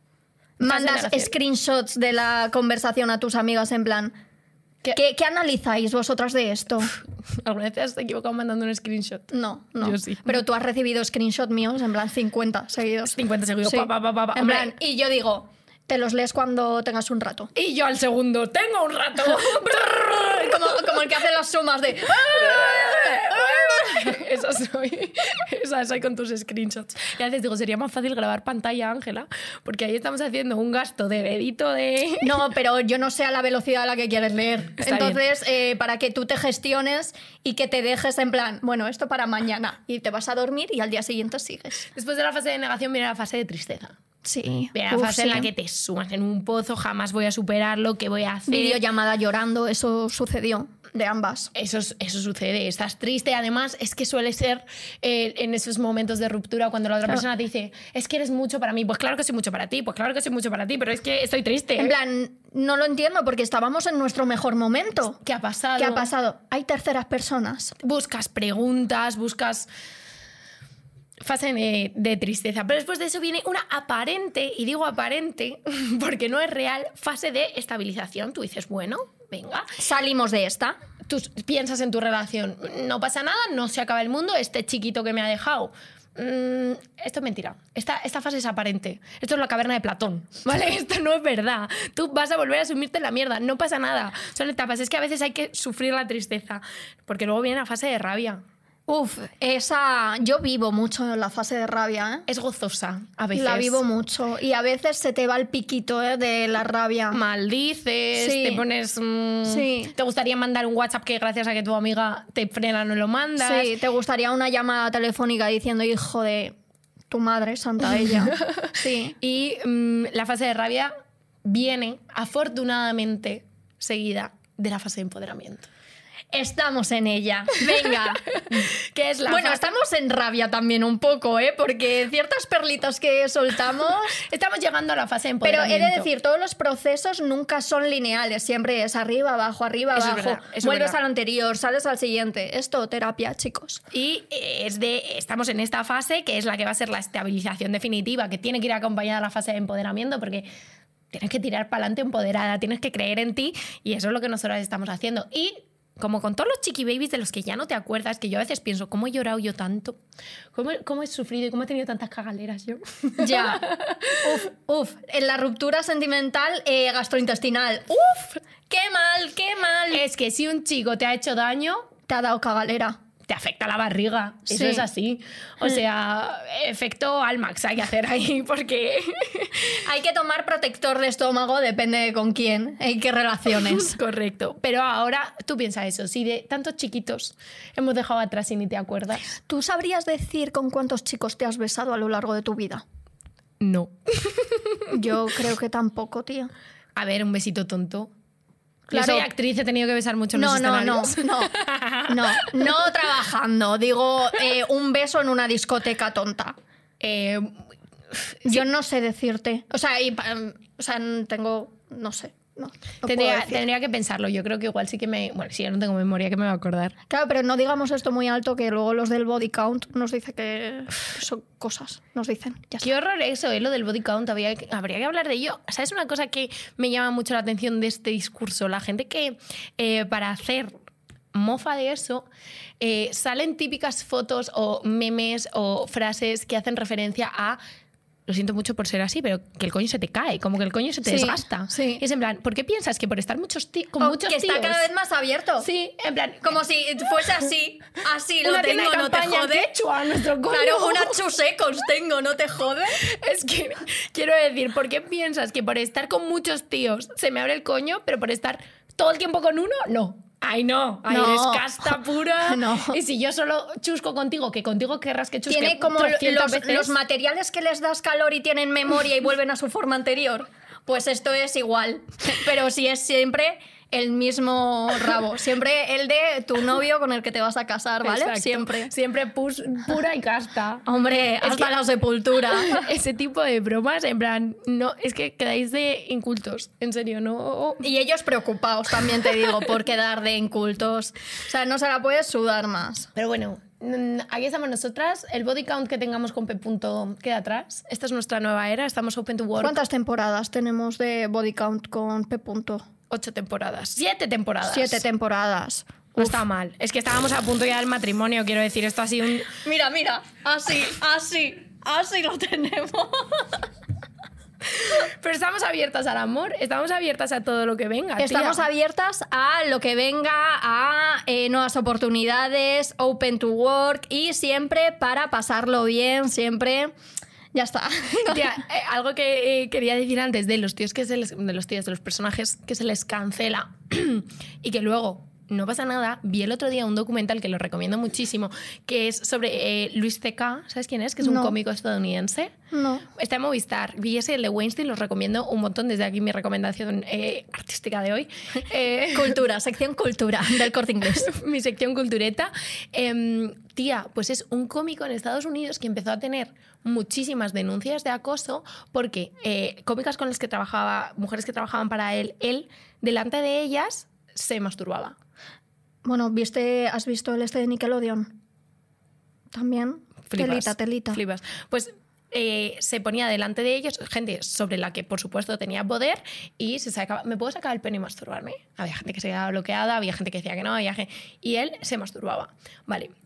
Mandas negación. screenshots de la conversación a tus amigas en plan. ¿Qué, qué, qué analizáis vosotras de esto? ¿Alguna vez te has equivocado mandando un screenshot? No, no. Yo sí. Pero tú has recibido screenshot míos en plan cincuenta seguidos. cincuenta segundos. Sí. Pa, pa, pa, pa, pa. En Hombre, plan, y yo digo, te los lees cuando tengas un rato. y yo al segundo, tengo un rato. como, como el que hace las sumas de... Esa soy. Esa soy con tus screenshots. Y a veces digo, sería más fácil grabar pantalla, Ángela, porque ahí estamos haciendo un gasto de dedito de... No, pero yo no sé a la velocidad a la que quieres leer. Está Entonces, eh, para que tú te gestiones y que te dejes en plan, bueno, esto para mañana. Y te vas a dormir y al día siguiente sigues. Después de la fase de negación viene la fase de tristeza. Sí. Viene la Uf, fase en sí. la que te sumas en un pozo, jamás voy a superarlo, ¿qué voy a hacer? Videollamada llorando, eso sucedió de ambas. Eso, es- eso sucede, estás triste. Además, es que suele ser eh, en esos momentos de ruptura cuando la otra Claro. persona te dice, es que eres mucho para mí. Pues claro que soy mucho para ti, pues claro que soy mucho para ti, pero es que estoy triste. En plan, no lo entiendo porque estábamos en nuestro mejor momento. ¿Qué ha pasado? ¿Qué ha pasado? Hay terceras personas. Buscas preguntas, buscas fase de, de tristeza. Pero después de eso viene una aparente, y digo aparente porque no es real, fase de estabilización. Tú dices, bueno, venga. Salimos de esta. Tú piensas en tu relación, no pasa nada, no se acaba el mundo, este chiquito que me ha dejado Mm, esto es mentira. Esta, esta fase es aparente. Esto es la caverna de Platón, ¿vale? Esto no es verdad. Tú vas a volver a sumirte en la mierda. No pasa nada. Son etapas. Es que a veces hay que sufrir la tristeza. Porque luego viene la fase de rabia. Uf, esa... Yo vivo mucho la fase de rabia, ¿eh? Es gozosa, a veces. La vivo mucho. Y a veces se te va el piquito, ¿eh? De la rabia. Maldices, Sí. te pones... mm, Sí. Te gustaría mandar un WhatsApp que gracias a que tu amiga te frena no lo mandas. Sí, te gustaría una llamada telefónica diciendo, hijo de tu madre, santa ella. Sí. Y mm, la fase de rabia viene, afortunadamente, seguida de la fase de empoderamiento. Estamos en ella. Venga. ¿Qué es la Bueno, fase? estamos en rabia también un poco, ¿eh? Porque ciertas perlitas que soltamos... Estamos llegando a la fase de Pero empoderamiento. he de decir, todos los procesos nunca son lineales. Siempre es arriba, abajo, arriba, Eso es abajo. verdad, eso es Vuelves verdad. al anterior, sales al siguiente. Esto, terapia, chicos. Y es de, estamos en esta fase que es la que va a ser la estabilización definitiva, que tiene que ir acompañada a la fase de empoderamiento, porque tienes que tirar para adelante empoderada, tienes que creer en ti, y eso es lo que nosotros estamos haciendo. Y como con todos los chiqui babies de los que ya no te acuerdas, que yo a veces pienso, ¿cómo he llorado yo tanto? ¿Cómo, cómo he sufrido y cómo he tenido tantas cagaleras yo? Ya. Uf, uf. En la ruptura sentimental eh, gastrointestinal. Uf, qué mal, qué mal. Es que si un chico te ha hecho daño, Te ha dado cagalera. te afecta la barriga. Eso Sí. es así. O sea, efecto Almax hay que hacer ahí, porque... Hay que tomar protector de estómago, depende de con quién, en qué relaciones. Correcto. Pero ahora tú piensas eso, si de tantos chiquitos hemos dejado atrás y ni te acuerdas. ¿Tú sabrías decir con cuántos chicos te has besado a lo largo de tu vida? No. Yo creo que tampoco, tía. A ver, un besito tonto. Claro. Yo soy actriz, he tenido que besar mucho en No, los no, no, escenarios. no, no, no trabajando. Digo, eh, un beso en una discoteca tonta. Eh, Yo no sé decirte. O sea, y, pa- o sea, tengo, no sé. No, no puedo tendría, decir. tendría que pensarlo. Yo creo que igual sí que me... Bueno, si yo no tengo memoria, que me va a acordar. Claro, pero no digamos esto muy alto que luego los del body count nos dice que son cosas. Nos dicen, ya está. Qué horror eso, ¿eh? Lo del body count. Habría que, habría que hablar de ello. ¿Sabes una cosa que me llama mucho la atención de este discurso? La gente que eh, para hacer mofa de eso eh, salen típicas fotos o memes o frases que hacen referencia a... Lo siento mucho por ser así, pero que el coño se te cae, como que el coño se te Sí, desgasta. sí. Y es en plan, ¿por qué piensas que por estar muchos ti- con O muchos que tíos... está cada vez más abierto. Sí, en plan... Como si fuese así. Así lo una tengo, tienda de no te campaña jode. quechua a nuestro coño. Claro, una chusecos tengo, no te jode. Es que quiero decir, ¿por qué piensas que por estar con muchos tíos se me abre el coño, pero por estar todo el tiempo con uno, no? Ay, no, ay, No. eres casta pura. No. Y si yo solo chusco contigo, que contigo querrás que chusque Tiene como trescientas los, veces. los materiales que les das calor y tienen memoria y vuelven a su forma anterior. Pues esto es igual. Pero si es siempre el mismo rabo. Siempre el de tu novio con el que te vas a casar, ¿vale? Exacto. Siempre. Siempre pus- pura y casta. Hombre, Es hasta que- la sepultura. Ese tipo de bromas, en plan, no, es que quedáis de incultos, en serio, no. Y ellos preocupados también, te digo, por quedar de incultos. O sea, no se la puedes sudar más. Pero bueno, mm, aquí estamos nosotras. El body count que tengamos con P. punto queda atrás. Esta es nuestra nueva era. Estamos open to work. ¿Cuántas temporadas tenemos de body count con P. punto? Ocho temporadas. Siete temporadas. Siete temporadas. No está mal. Es que estábamos a punto ya del matrimonio, quiero decir. Esto ha sido un... Mira, mira, así, así, así lo tenemos. Pero estamos abiertas al amor. Estamos abiertas a todo lo que venga, tía. Estamos abiertas a lo que venga, a eh, nuevas oportunidades, open to work y siempre para pasarlo bien, siempre. Ya está. Tía, eh, algo que eh, quería decir antes de los tíos que se les, de los tíos, de los personajes que se les cancela y que luego no pasa nada. Vi el otro día un documental que lo recomiendo muchísimo, que es sobre eh, Luis C K. ¿Sabes quién es? Que es un No. cómico estadounidense. No. Está en Movistar. Vi ese, el de Weinstein, los recomiendo un montón. Desde aquí mi recomendación eh, artística de hoy. Eh, Cultura, sección cultura del Corte Inglés. mi sección cultureta. Em, tía, pues es un cómico en Estados Unidos que empezó a tener muchísimas denuncias de acoso porque eh, cómicas con las que trabajaba, mujeres que trabajaban para él, él, delante de ellas, se masturbaba. Bueno, ¿viste, ¿has visto el este de Nickelodeon? También. Flipas, telita, telita. Flipas. Pues eh, se ponía delante de ellos gente sobre la que, por supuesto, tenía poder y se sacaba, ¿me puedo sacar el pene y masturbarme? Había gente que se quedaba bloqueada, había gente que decía que no, había gente... Y él se masturbaba. Vale.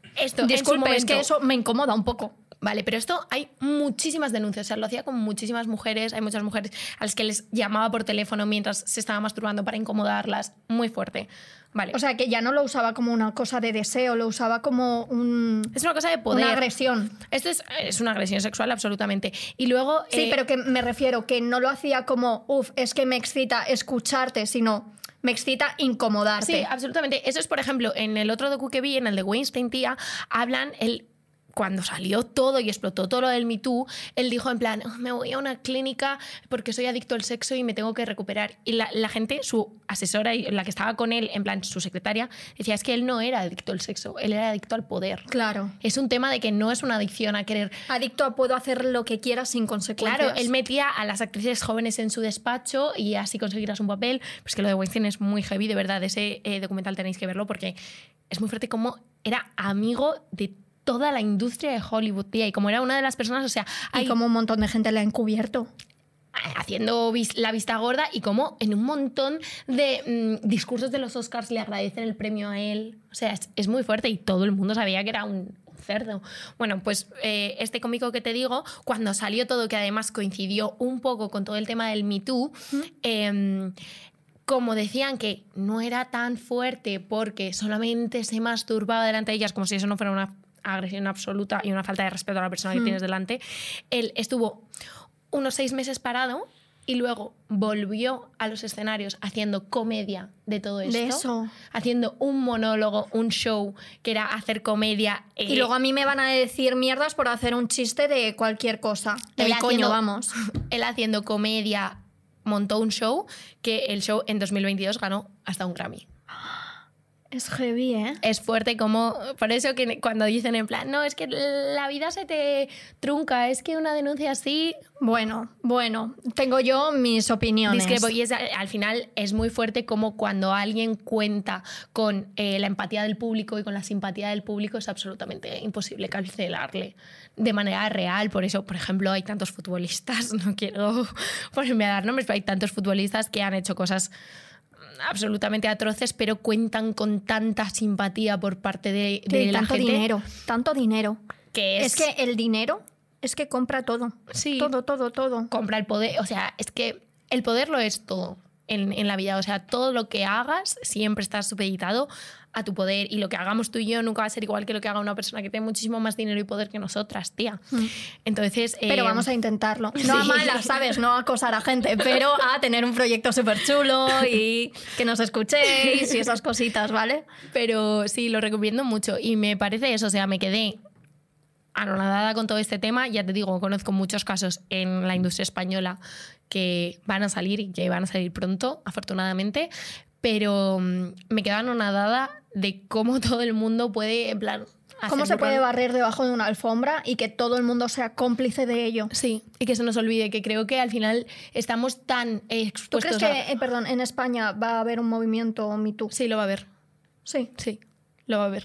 Esto, Disculpe, es que momento, eso me incomoda un poco. Vale, pero esto hay muchísimas denuncias. O sea, lo hacía con muchísimas mujeres. Hay muchas mujeres a las que les llamaba por teléfono mientras se estaba masturbando para incomodarlas. Muy fuerte. Vale. O sea, que ya no lo usaba como una cosa de deseo, lo usaba como un... Es una cosa de poder. Una agresión. Esto es, es una agresión sexual, absolutamente. Y luego... Sí, eh, pero que me refiero que no lo hacía como, uff, es que me excita escucharte, sino me excita incomodarte. Sí, absolutamente. Eso es, por ejemplo, en el otro docu que vi, en el de Weinstein, tía, hablan... el cuando salió todo y explotó todo lo del Me Too, él dijo en plan, oh, me voy a una clínica porque soy adicto al sexo y me tengo que recuperar. Y la, la gente, su asesora, y la que estaba con él, en plan su secretaria, decía, es que él no era adicto al sexo, él era adicto al poder. Claro. Es un tema de que no es una adicción a querer... Adicto a puedo hacer lo que quiera sin consecuencias. Claro, él metía a las actrices jóvenes en su despacho y así conseguirás un papel. Pues que lo de Weinstein es muy heavy, de verdad. Ese eh, documental tenéis que verlo porque es muy fuerte como era amigo de toda la industria de Hollywood, tía, y como era una de las personas, o sea... Hay... Y como un montón de gente le ha encubierto. Haciendo vis la vista gorda y como en un montón de mmm, discursos de los Oscars le agradecen el premio a él. O sea, es, es muy fuerte y todo el mundo sabía que era un, un cerdo. Bueno, pues eh, este cómico que te digo, cuando salió todo, que además coincidió un poco con todo el tema del Me Too, ¿Mm? eh, como decían que no era tan fuerte porque solamente se masturbaba delante de ellas, como si eso no fuera una agresión absoluta y una falta de respeto a la persona que mm. tienes delante, él estuvo unos seis meses parado y luego volvió a los escenarios haciendo comedia de todo esto. De eso. Haciendo un monólogo, un show, que era hacer comedia. Eh, y luego a mí me van a decir mierdas por hacer un chiste de cualquier cosa. De mi coño, vamos. Él haciendo comedia montó un show que el show en dos mil veintidós ganó hasta un Grammy. Es heavy, ¿eh? Es fuerte como... Por eso que cuando dicen en plan, no, es que la vida se te trunca, es que una denuncia así... Bueno, bueno, tengo yo mis opiniones. Discrepo. Y es, al final es muy fuerte como cuando alguien cuenta con eh, la empatía del público y con la simpatía del público es absolutamente imposible cancelarle de manera real. Por eso, por ejemplo, hay tantos futbolistas, no quiero ponerme a dar nombres, pero hay tantos futbolistas que han hecho cosas absolutamente atroces, pero cuentan con tanta simpatía por parte de, de sí, la tanto gente. dinero, tanto dinero. Que es... es que el dinero es que compra todo. Sí. Todo, todo, todo. Compra el poder. O sea, es que el poder lo es todo en, en la vida. O sea, todo lo que hagas siempre está supeditado a tu poder. Y lo que hagamos tú y yo nunca va a ser igual que lo que haga una persona que tiene muchísimo más dinero y poder que nosotras, tía. Mm. Entonces... Eh... Pero vamos a intentarlo. No a malas, ¿sabes? No a acosar a gente, pero a tener un proyecto súper chulo y que nos escuchéis y esas cositas, ¿vale? Pero sí, lo recomiendo mucho. Y me parece eso, o sea, me quedé anonadada con todo este tema. Ya te digo, conozco muchos casos en la industria española que van a salir y que van a salir pronto, afortunadamente, pero me quedo anonadada de cómo todo el mundo puede, en plan... ¿Cómo se puede barrer debajo de una alfombra y que todo el mundo sea cómplice de ello? Sí, y que se nos olvide, que creo que al final estamos tan expuestos... ¿Tú crees a... que, eh, perdón, en España va a haber un movimiento Me Too? Sí, lo va a haber. Sí. Sí, lo va a haber.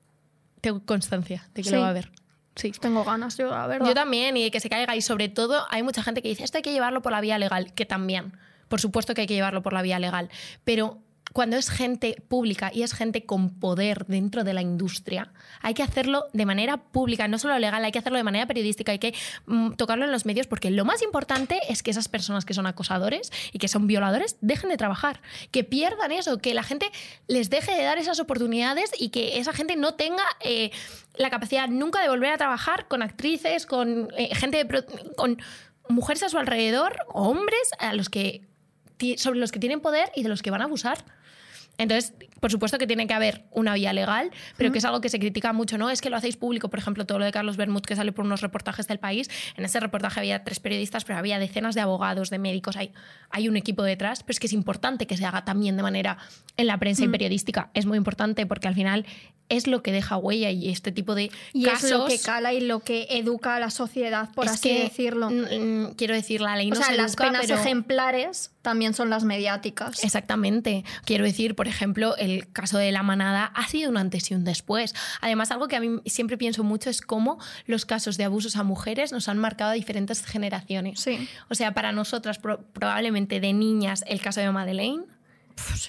Tengo constancia de que sí. lo va a haber. Sí. Tengo ganas, yo, la verdad. Yo también, y de que se caiga. Y sobre todo hay mucha gente que dice, esto hay que llevarlo por la vía legal, que también. Por supuesto que hay que llevarlo por la vía legal. Pero cuando es gente pública y es gente con poder dentro de la industria, hay que hacerlo de manera pública, no solo legal, hay que hacerlo de manera periodística, hay que mm, tocarlo en los medios, porque lo más importante es que esas personas que son acosadores y que son violadores dejen de trabajar, que pierdan eso, que la gente les deje de dar esas oportunidades y que esa gente no tenga eh, la capacidad nunca de volver a trabajar con actrices, con eh, gente de pro con mujeres a su alrededor, hombres a los que, sobre los que tienen poder y de los que van a abusar. Entonces, por supuesto que tiene que haber una vía legal, pero mm. que es algo que se critica mucho, ¿no? Es que lo hacéis público, por ejemplo, todo lo de Carlos Bermúdez que sale por unos reportajes del País. En ese reportaje había tres periodistas, pero había decenas de abogados, de médicos, hay, hay un equipo detrás, pero es que es importante que se haga también de manera en la prensa mm. y periodística. Es muy importante porque al final es lo que deja huella y este tipo de y casos... es lo que cala y lo que educa a la sociedad, por es así que, decirlo. Mm, quiero decir, la ley no o sea, se las educa, penas pero... ejemplares también son las mediáticas. Exactamente. Quiero decir, por ejemplo, el caso de La Manada ha sido un antes y un después. Además, algo que a mí siempre pienso mucho es cómo los casos de abusos a mujeres nos han marcado a diferentes generaciones. Sí. O sea, para nosotras, pro probablemente de niñas, el caso de Madeleine. Sí.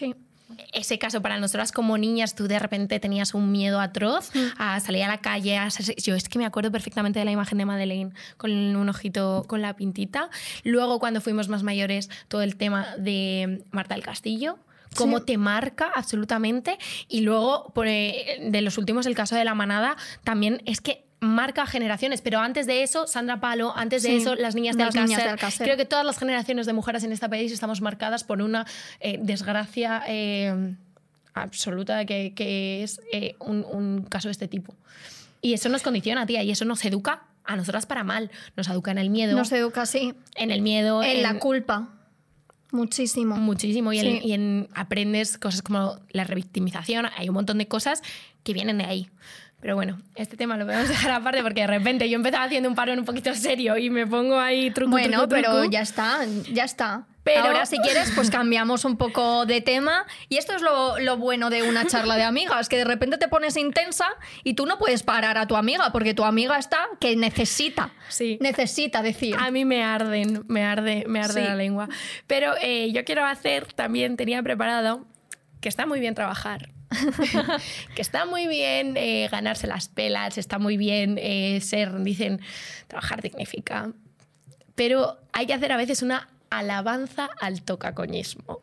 ese caso para nosotras como niñas, tú de repente tenías un miedo atroz Mm. a salir a la calle. A ser- yo es que me acuerdo perfectamente de la imagen de Madeleine con un ojito, con la pintita. Luego, cuando fuimos más mayores, todo el tema de Marta del Castillo, cómo Sí. te marca absolutamente. Y luego, por, eh, de los últimos, el caso de La Manada, también es que marca generaciones, pero antes de eso, Sandra Palo, antes de Sí, eso, las niñas de las niñas Alcácer. de Alcácer. Creo que todas las generaciones de mujeres en este país estamos marcadas por una eh, desgracia eh, absoluta que, que es eh, un, un caso de este tipo. Y eso nos condiciona, tía, y eso nos educa a nosotras para mal. Nos educa en el miedo, Nos educa así. en el miedo, En la culpa. Muchísimo. muchísimo, y, en, Sí. y en- aprendes cosas como la revictimización. Hay un montón de cosas que vienen de ahí. Pero bueno, este tema lo podemos dejar aparte porque de repente yo empezaba haciendo un parón un poquito serio y me pongo ahí truco, Bueno, truco, truco. pero ya está, ya está. Pero- Ahora, si quieres, pues cambiamos un poco de tema. Y esto es lo, lo bueno de una charla de amigas, que de repente te pones intensa y tú no puedes parar a tu amiga, porque tu amiga está que necesita, Sí. necesita decir. A mí me arden, me arde, me arde Sí. la lengua. Pero eh, yo quiero hacer también, tenía preparado, que está muy bien trabajar. que está muy bien eh, ganarse las pelas, está muy bien eh, ser, dicen, trabajar dignifica. Pero hay que hacer a veces una alabanza al tocacoñismo.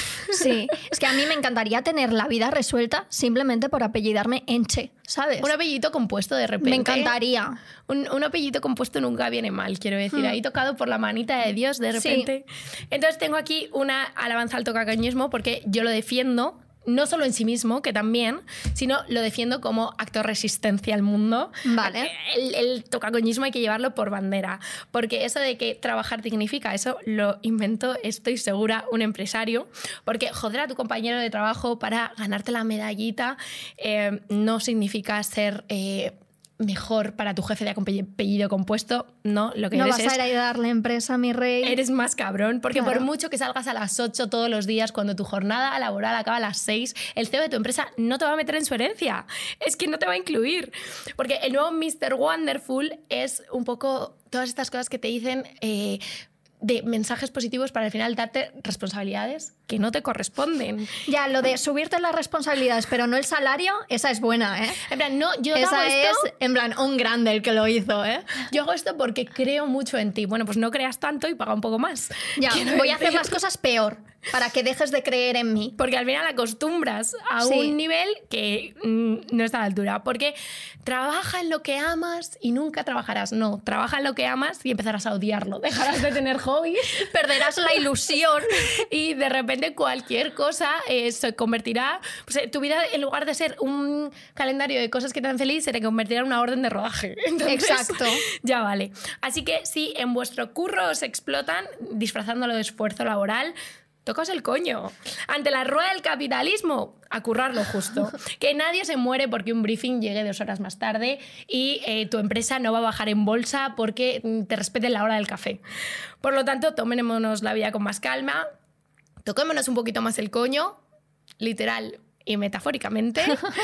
Sí, es que a mí me encantaría tener la vida resuelta simplemente por apellidarme Enche, ¿sabes? Un apellito compuesto de repente. Me encantaría. Un, un apellido compuesto nunca viene mal, quiero decir. Hmm. Ahí tocado por la manita de Dios de Sí. repente. Entonces tengo aquí una alabanza al tocacoñismo porque yo lo defiendo, no solo en sí mismo, que también, sino lo defiendo como acto de resistencia al mundo. Vale. El, el tocacoñismo hay que llevarlo por bandera. Porque eso de que trabajar dignifica, eso lo inventó, estoy segura, un empresario. Porque joder a tu compañero de trabajo para ganarte la medallita eh, no significa ser... eh, mejor para tu jefe de apellido compuesto, no, lo que No eres vas es, a ir a darle empresa, mi rey. eres más cabrón, porque Claro. por mucho que salgas a las ocho todos los días, cuando tu jornada laboral acaba a las seis, el C E O de tu empresa no te va a meter en su herencia, es que no te va a incluir, porque el nuevo mister Wonderful es un poco todas estas cosas que te dicen... eh, de mensajes positivos para al final darte responsabilidades que no te corresponden. Ya, lo de subirte las responsabilidades, pero no el salario, esa es buena, ¿eh? En plan, no, yo hago Esa esto... es, en plan, un grande el que lo hizo, ¿eh? Yo hago esto porque creo mucho en ti. Bueno, pues no creas tanto y paga un poco más. Ya, Quiero voy a hacer decir, las cosas peor para que dejes de creer en mí. Porque al final acostumbras a Sí. un nivel que mm, no está a la altura. Porque trabaja en lo que amas y nunca trabajarás. No, trabaja en lo que amas y empezarás a odiarlo. Dejarás de tener hobbies Perderás la ilusión. y de repente cualquier cosa eh, se convertirá... Pues, eh, tu vida, en lugar de ser un calendario de cosas que te hacen feliz, se te convertirá en una orden de rodaje. Entonces, Exacto. Ya vale. Así que si en vuestro curro os explotan, disfrazándolo de esfuerzo laboral, tocaos el coño. Ante la rueda del capitalismo, a currarlo justo. Que nadie se muere porque un briefing llegue dos horas más tarde y eh, tu empresa no va a bajar en bolsa porque mm, te respeten la hora del café. Por lo tanto, tomémonos la vida con más calma, toquémonos un poquito más el coño, literal y metafóricamente,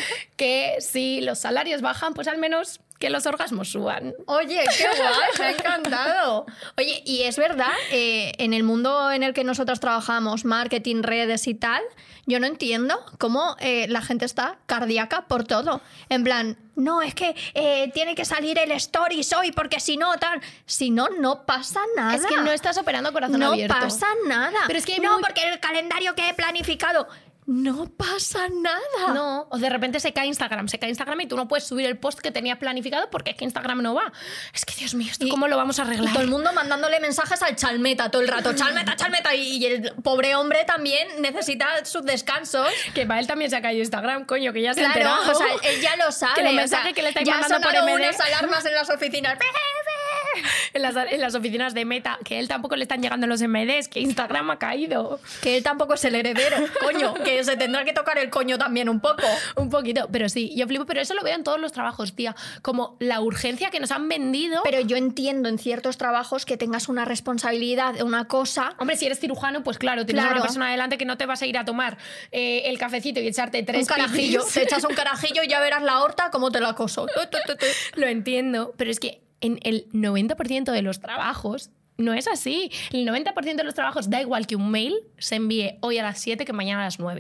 que si los salarios bajan, pues al menos que los orgasmos suban. Oye, qué guay, me ha encantado. Oye, y es verdad, eh, en el mundo en el que nosotros trabajamos, marketing, redes y tal, yo no entiendo cómo eh, la gente está cardíaca por todo. En plan, no, es que eh, tiene que salir el stories hoy porque si no, tal. Si no, no pasa nada. Es que no estás operando a corazón no abierto. pasa nada. Pero es que hay no, muy- porque el calendario que he planificado. No pasa nada. No, o de repente se cae Instagram, se cae Instagram y tú no puedes subir el post que tenías planificado porque es que Instagram no va. Es que, Dios mío, ¿esto Y- cómo lo vamos a Y arreglar? todo el mundo mandándole mensajes al chalmeta todo el rato. Chalmeta, chalmeta. Y, y el pobre hombre también necesita sus descansos. Que para él también se ha caído Instagram, coño, que ya se ha Claro, enterado. o sea, él ya lo sabe. Que los o mensajes sea, que le estáis ya mandando por sonaron M D. unas alarmas en las oficinas. en, las, en las oficinas de Meta, que a él tampoco le están llegando los M Ds, que Instagram ha caído. Que él tampoco es el heredero, coño. Que se tendrá que tocar el coño también un poco. Un poquito, pero sí, yo flipo, pero eso lo veo en todos los trabajos, tía. Como la urgencia que nos han vendido. Pero yo entiendo en ciertos trabajos que tengas una responsabilidad de una cosa. Hombre, si eres cirujano, pues claro, tienes Claro. a una persona adelante que no te vas a ir a tomar eh, el cafecito y echarte tres Un carajillo. pipis. Te echas un carajillo y ya verás la horta cómo te la acoso. Tu, tu, tu, tu. Lo entiendo, pero es que en el noventa por ciento de los trabajos no es así. El noventa por ciento de los trabajos da igual que un mail se envíe hoy a las siete que mañana a las nueve.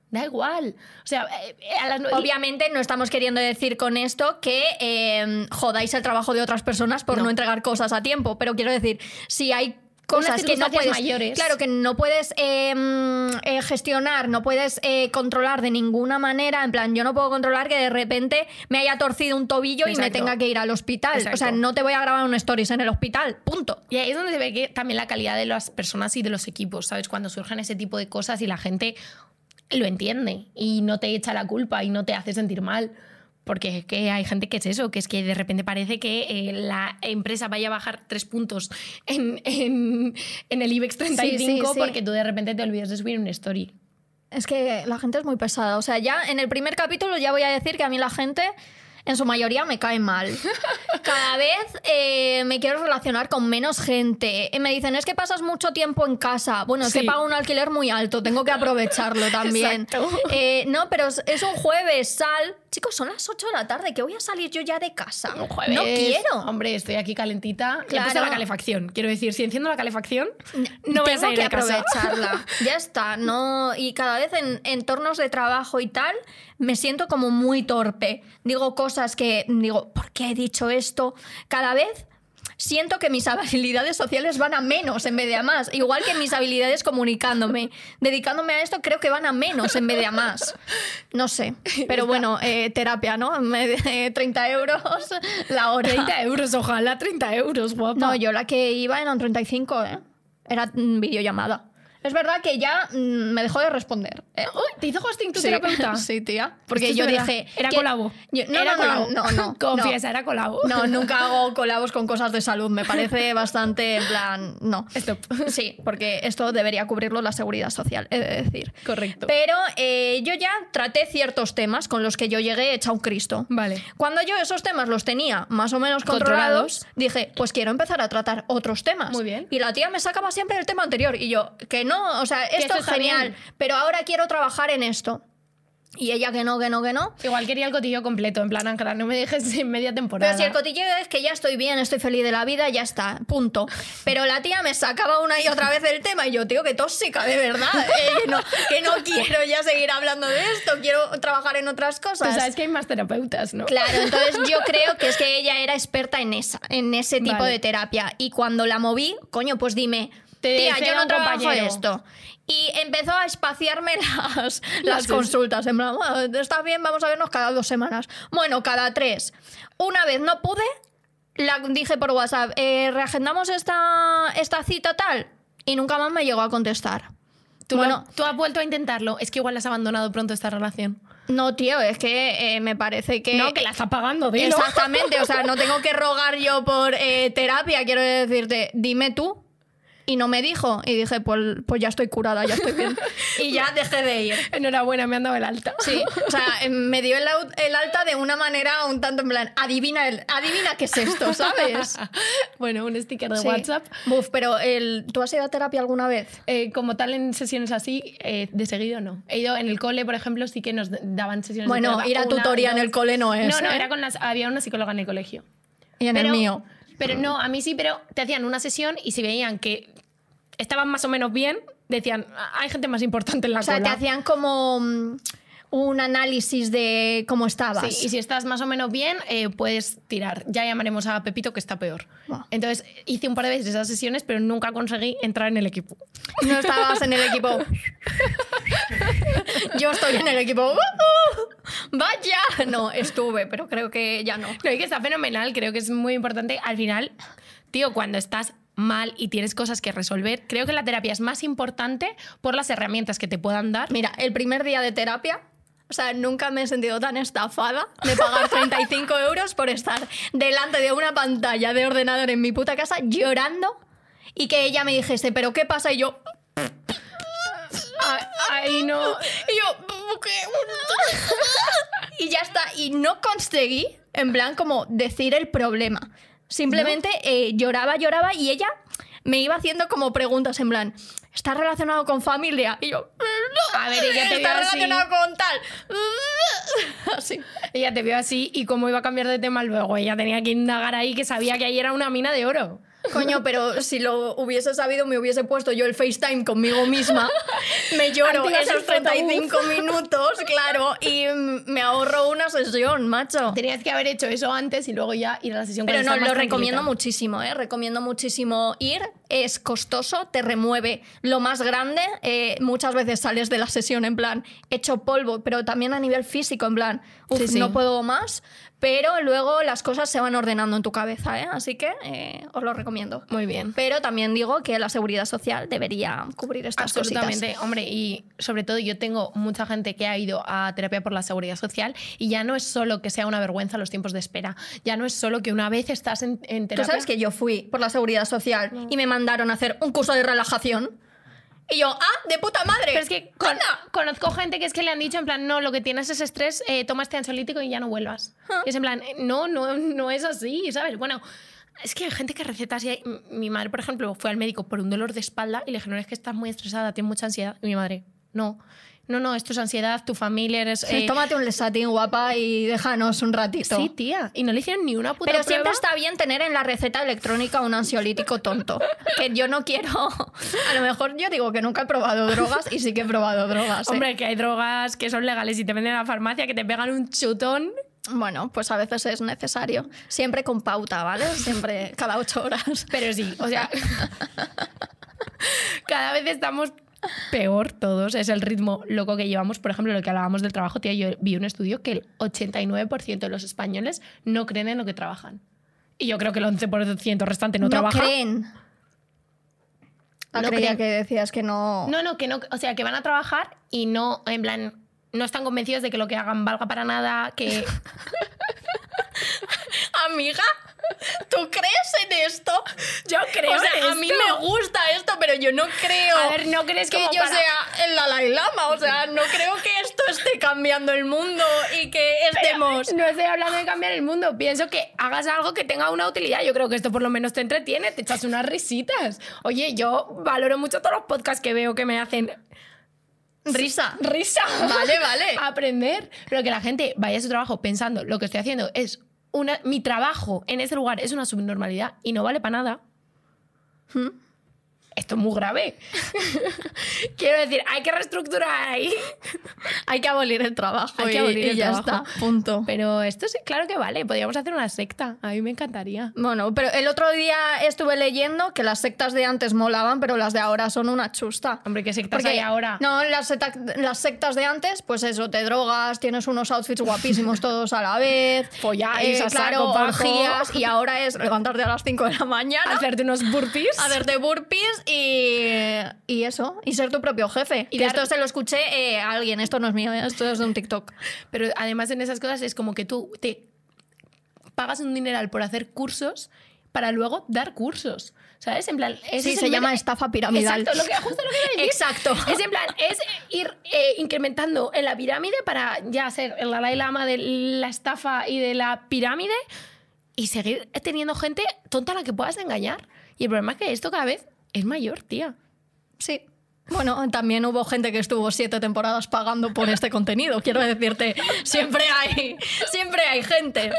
Da igual. O sea, a las... obviamente no estamos queriendo decir con esto que eh, jodáis el trabajo de otras personas por no. no entregar cosas a tiempo, pero quiero decir, si hay cosas que no puedes, mayores. Claro, que no puedes eh, eh, gestionar, no puedes eh, controlar de ninguna manera. En plan, yo no puedo controlar que de repente me haya torcido un tobillo Exacto. y me tenga que ir al hospital. Exacto. O sea, no te voy a grabar un stories en el hospital, punto. Y ahí es donde se ve que también la calidad de las personas y de los equipos, ¿sabes? Cuando surgen ese tipo de cosas y la gente lo entiende y no te echa la culpa y no te hace sentir mal. Porque es que hay gente que es eso, que es que de repente parece que eh, la empresa vaya a bajar tres puntos en, en, en el IBEX treinta y cinco sí, sí, sí. porque tú de repente te olvidas de subir una story. Es que la gente es muy pesada. O sea, ya en el primer capítulo ya voy a decir que a mí la gente, en su mayoría, me cae mal. Cada vez eh, me quiero relacionar con menos gente. Me dicen, es que pasas mucho tiempo en casa. Bueno, es sí. que pago un alquiler muy alto, tengo que aprovecharlo también. Eh, no, pero es un jueves, sal... Chicos, son las ocho de la tarde, que voy a salir yo ya de casa. Un jueves, no quiero. Hombre, estoy aquí calentita. Claro. He puesto la calefacción. Quiero decir, si enciendo la calefacción, no tengo voy a salir que de casa. aprovecharla. Ya está. No, y cada vez en entornos de trabajo y tal, me siento como muy torpe. Digo cosas que digo, ¿por qué he dicho esto? Cada vez siento que mis habilidades sociales van a menos en vez de a más. Igual que mis habilidades comunicándome. Dedicándome a esto creo que van a menos en vez de a más. No sé. Pero bueno, eh, terapia, ¿no? Eh, treinta euros la hora. treinta euros, ojalá treinta euros, guapa. No, yo la que iba eran treinta y cinco, ¿eh? Era mm, videollamada. Es verdad que ya mmm, me dejó de responder. ¿eh? Uy, ¿te hizo hosting tu sí. terapeuta? Sí, tía. Porque yo dije... Era que... colabo. Yo... No, era no, colabo. no, no, no. Confiesa, no. era colabo. No, nunca hago colabos con cosas de salud. Me parece bastante, en plan... No. Stop. Sí, porque esto debería cubrirlo la seguridad social, he de decir. Correcto. Pero eh, yo ya traté ciertos temas con los que yo llegué hecha un Cristo. Vale. Cuando yo esos temas los tenía más o menos controlados, controlados, dije, pues quiero empezar a tratar otros temas. Muy bien. Y la tía me sacaba siempre el tema anterior. Y yo, que no, o sea... Esto es genial, bien. Pero ahora quiero trabajar en esto. Y ella que no, que no, que no. Igual quería el cotillo completo, en plan, Ángela, no me dejes en media temporada. Pero si el cotillo es que ya estoy bien, estoy feliz de la vida, ya está, punto. Pero la tía me sacaba una y otra vez el tema y yo, tío, qué tóxica, de verdad. Eh, no, que no quiero ya seguir hablando de esto, quiero trabajar en otras cosas. Pues sabes que hay más terapeutas, ¿no? Claro, entonces yo creo que es que ella era experta en esa, en ese tipo vale. de terapia. Y cuando la moví, coño, pues dime, Te tía, yo no trabajo compañero. esto. Y empezó a espaciarme las, las consultas. En plan, bueno, está bien, vamos a vernos cada dos semanas. Bueno, cada tres. Una vez no pude, la dije por WhatsApp, eh, reagendamos esta, esta cita tal. Y nunca más me llegó a contestar. ¿Tú, bueno, ¿Tú has vuelto a intentarlo? Es que igual has abandonado pronto esta relación. No, tío, es que eh, me parece que... No, que la está pagando, dilo. Exactamente, o sea, no tengo que rogar yo por eh, terapia, quiero decirte, dime tú. Y no me dijo. Y dije, pues, pues ya estoy curada, ya estoy bien. Y ya dejé de ir. Enhorabuena, me han dado el alta. Sí, o sea, me dio el, el alta de una manera un tanto en plan, adivina, el, adivina qué es esto, ¿sabes? Bueno, un sticker de sí. WhatsApp. Buf, pero el, ¿tú has ido a terapia alguna vez? Eh, como tal, en sesiones así, eh, de seguido no. He ido en el cole, por ejemplo, sí que nos daban sesiones bueno, de terapia. Bueno, ir a tutoría en el cole no es. No, no, ¿eh? era con las, había una psicóloga en el colegio. Y en pero, el mío. Pero no, a mí sí, pero te hacían una sesión y si veían que estaban más o menos bien, decían, hay gente más importante en la o sea, cola. te hacían como um, un análisis de cómo estabas. Sí, y si estás más o menos bien, eh, puedes tirar. Ya llamaremos a Pepito, que está peor. Wow. Entonces, hice un par de veces esas sesiones, pero nunca conseguí entrar en el equipo. No estabas en el equipo. Yo estoy en el equipo. ¡Uh, uh! ¡Vaya! No, estuve, pero creo que ya no. No, y que está fenomenal. Creo que es muy importante. Al final, tío, cuando estás mal y tienes cosas que resolver, creo que la terapia es más importante por las herramientas que te puedan dar. Mira, el primer día de terapia, o sea, nunca me he sentido tan estafada de pagar treinta y cinco euros por estar delante de una pantalla de ordenador en mi puta casa llorando y que ella me dijese, ¿pero qué pasa? Y yo... Ahí no... Y yo... ¿qué? Y ya está. Y no conseguí, en plan, como decir el problema. Simplemente ¿no? eh, lloraba, lloraba y ella me iba haciendo como preguntas en plan, ¿está relacionado con familia? Y yo, no, a ver, ella te está vio relacionado así. con tal. Así. Ella te vio así y cómo iba a cambiar de tema luego. Ella tenía que indagar ahí que sabía que ahí era una mina de oro. Coño, pero si lo hubiese sabido me hubiese puesto yo el FaceTime conmigo misma me lloro Antiguas esos el treinta y cinco fotobús. minutos, claro, y me ahorro una sesión, macho. Tenías que haber hecho eso antes y luego ya ir a la sesión. Pero cuando no, estás lo más recomiendo tranquilita. muchísimo, ¿eh? Recomiendo muchísimo ir. Es costoso, te remueve lo más grande. Eh, muchas veces sales de la sesión en plan hecho polvo, pero también a nivel físico, en plan, uf, Sí, sí. no puedo más. Pero luego las cosas se van ordenando en tu cabeza, ¿eh? Así que eh, os lo recomiendo. Muy bien. Pero también digo que la seguridad social debería cubrir estas Absolutamente, cositas. hombre, y sobre todo yo tengo mucha gente que ha ido a terapia por la seguridad social y ya no es solo que sea una vergüenza los tiempos de espera, ya no es solo que una vez estás en, en Tú terapia... sabes que yo fui por la seguridad social y me mandaron a hacer un curso de relajación. Y yo, ah, de puta madre. Pero es que con- ¡Anda! conozco gente que es que le han dicho en plan, no, lo que tienes es estrés, eh, toma este ansiolítico y ya no vuelvas. Ah. Y es en plan, eh, no, no, no es así, ¿sabes? Bueno, es que hay gente que receta así. Hay- Mi madre, por ejemplo, fue al médico por un dolor de espalda y le dijeron, es que estás muy estresada, tienes mucha ansiedad. Y mi madre, no, no, no, esto es ansiedad, tu familia eres... Sí, eh, tómate un lesatín, guapa, y déjanos un ratito. Sí, tía. Y no le hicieron ni una puta Pero prueba. siempre está bien tener en la receta electrónica un ansiolítico tonto. Que yo no quiero... A lo mejor yo digo que nunca he probado drogas y sí que he probado drogas. ¿eh? Hombre, que hay drogas que son legales y te venden en la farmacia que te pegan un chutón. Bueno, pues a veces es necesario. Siempre con pauta, ¿vale? Siempre cada ocho horas. Pero sí, o sea... cada vez estamos peor todos. Es el ritmo loco que llevamos. Por ejemplo, lo que hablábamos del trabajo, tía, yo vi un estudio que el ochenta y nueve por ciento de los españoles no creen en lo que trabajan. Y yo creo que el once por ciento restante no, No trabaja. creen. Ah, No creía creen. que decías que no... No, no, que no, o sea, que van a trabajar y no, en plan, no están convencidos de que lo que hagan valga para nada, que... Amiga, ¿tú crees en esto? Yo creo O sea, en a mí esto. me gusta esto, pero yo no creo A ver, ¿no crees que como yo para- sea el Dalai Lama. O sea, no creo que esto esté cambiando el mundo y que estemos... No estoy hablando de cambiar el mundo, pienso que hagas algo que tenga una utilidad. Yo creo que esto por lo menos te entretiene, te echas unas risitas. Oye, yo valoro mucho todos los podcasts que veo que me hacen Risa. risa. Vale, vale. Aprender. Pero que la gente vaya a su trabajo pensando lo que estoy haciendo es una, mi trabajo en ese lugar es una subnormalidad y no vale para nada. ¿Mm? Esto es muy grave. Quiero decir, hay que reestructurar ahí. Hay que abolir el trabajo Hay que y- abolir y el ya trabajo. está. Punto. Pero esto sí, claro que vale. Podríamos hacer una secta. A mí me encantaría. Bueno, pero el otro día estuve leyendo que las sectas de antes molaban, pero las de ahora son una chusta. Hombre, ¿qué sectas Porque, hay ahora? No, las, secta- las sectas de antes, pues eso, te drogas, tienes unos outfits guapísimos todos a la vez, Folláis eh, a saco, claro, Paco. orgías, y ahora es levantarte a las cinco de la mañana, Hacerte unos burpees. hacerte burpees y, y eso, y ser tu propio jefe. Y Y dar- esto se lo escuché eh, a alguien, esto no es mío, eh, esto es de un TikTok. Pero además en esas cosas es como que tú te pagas un dineral por hacer cursos para luego dar cursos. ¿Sabes? En plan, ese Sí, es se el llama método- estafa piramidal. Exacto, lo que, justo lo que iba a decir. Exacto. Es en plan, es ir eh, incrementando en la pirámide para ya ser el Dalai Lama de la estafa y de la pirámide y seguir teniendo gente tonta a la que puedas engañar. Y el problema es que esto cada vez es mayor, tía. Sí. Bueno, también hubo gente que estuvo siete temporadas pagando por este contenido. Quiero decirte, siempre hay, siempre hay gente.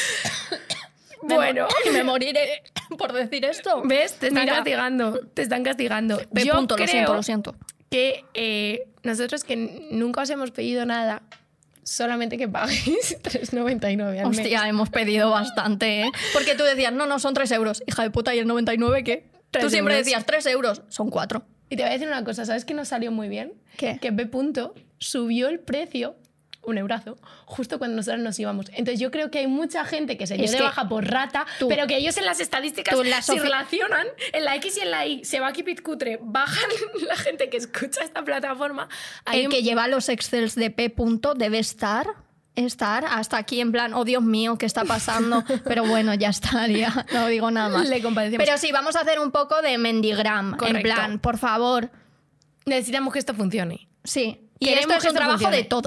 Me Bueno. mo- y me moriré por decir esto. ¿Ves? Te están Mira, castigando. Te están castigando. P. Yo punto, lo creo siento, lo siento. que eh, nosotros que nunca os hemos pedido nada, solamente que paguéis tres noventa y nueve al mes. Hostia, hemos pedido bastante, ¿eh? Porque tú decías, no, no, son tres euros. Hija de puta, ¿y el noventa y nueve qué? Tres Tú siempre euros. decías, tres euros. Son cuatro. Y te voy a decir una cosa, ¿sabes qué nos salió muy bien? ¿Qué? Que P. Punto subió el precio, un eurazo, justo cuando nosotros nos íbamos. Entonces yo creo que hay mucha gente que se dio Es de que baja por rata, tú- pero que ellos en las estadísticas tú la se soci- relacionan, en la X y en la Y, se va a Keep It Cutre, bajan la gente que escucha esta plataforma. Hay El un- que lleva los excels de P. punto debe estar... Estar hasta aquí en plan, oh Dios mío, ¿qué está pasando? Pero bueno, ya estaría, no digo nada más. Le compadecemos. Pero sí, vamos a hacer un poco de mendigram. Correcto. En plan, por favor, Necesitamos que esto funcione. sí. Y Queremos esto es que un esto trabajo funcione. de todos.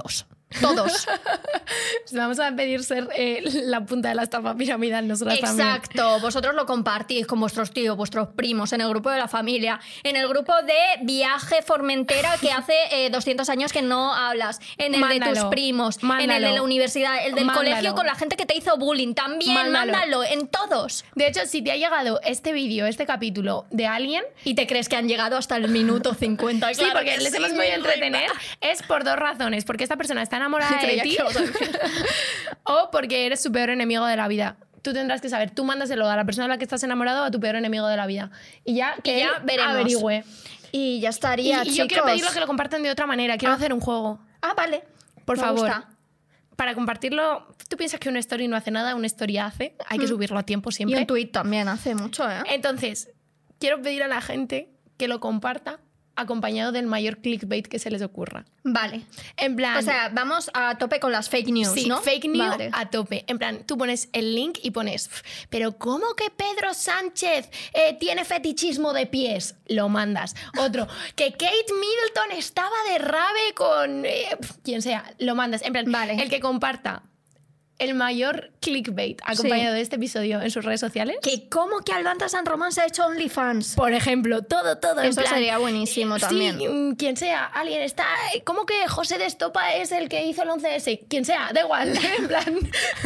Todos. Vamos a pedir ser eh, la punta de la estafa piramidal nosotras también. Exacto, vosotros lo compartís con vuestros tíos, vuestros primos, en el grupo de la familia, en el grupo de viaje Formentera que hace eh, doscientos años que no hablas, en el Mándalo, de tus primos, mándalo. en el de la universidad, el del Mándalo. colegio con la gente que te hizo bullying, también Mándalo. mándalo, en todos. De hecho, si te ha llegado este vídeo, este capítulo de alguien... Y te crees que han llegado hasta el minuto cincuenta. Sí, Claro porque que les sí, hemos mi podido entretener. reina. Es por dos razones. Porque esta persona está enamorada de Creía ti que ibas a decir. o porque eres su peor enemigo de la vida. Tú tendrás que saber, tú mándaselo a la persona de la que estás enamorado o a tu peor enemigo de la vida. Y ya que Y ya él veremos. averigüe. Y ya Y, estaría, y yo chicos. quiero pedirlo que lo compartan de otra manera. Quiero Ah. hacer un juego. Ah, vale. Por Me favor. gusta. Para compartirlo, tú piensas que una story no hace nada, una story hace. Hay que subirlo a tiempo Y siempre. un tuit también hace mucho, ¿eh? Entonces, quiero pedir a la gente que lo comparta acompañado del mayor clickbait que se les ocurra. Vale. En plan... O sea, vamos a tope con las fake news, sí, ¿no? fake news Vale. a tope. En plan, tú pones el link y pones, pero ¿cómo que Pedro Sánchez eh, tiene fetichismo de pies? Lo mandas. Otro, que Kate Middleton estaba de rave con eh, quien sea, lo mandas. En plan, Vale. el que comparta el mayor clickbait acompañado de este episodio en sus redes sociales. Que cómo que Albanta San Román se ha hecho OnlyFans. Por ejemplo, todo, todo. en Eso plan, sería buenísimo sí, también. mm, quien sea, alguien está. ¿Cómo que José de Estopa es el que hizo el once ese? Quien sea, da igual. En plan,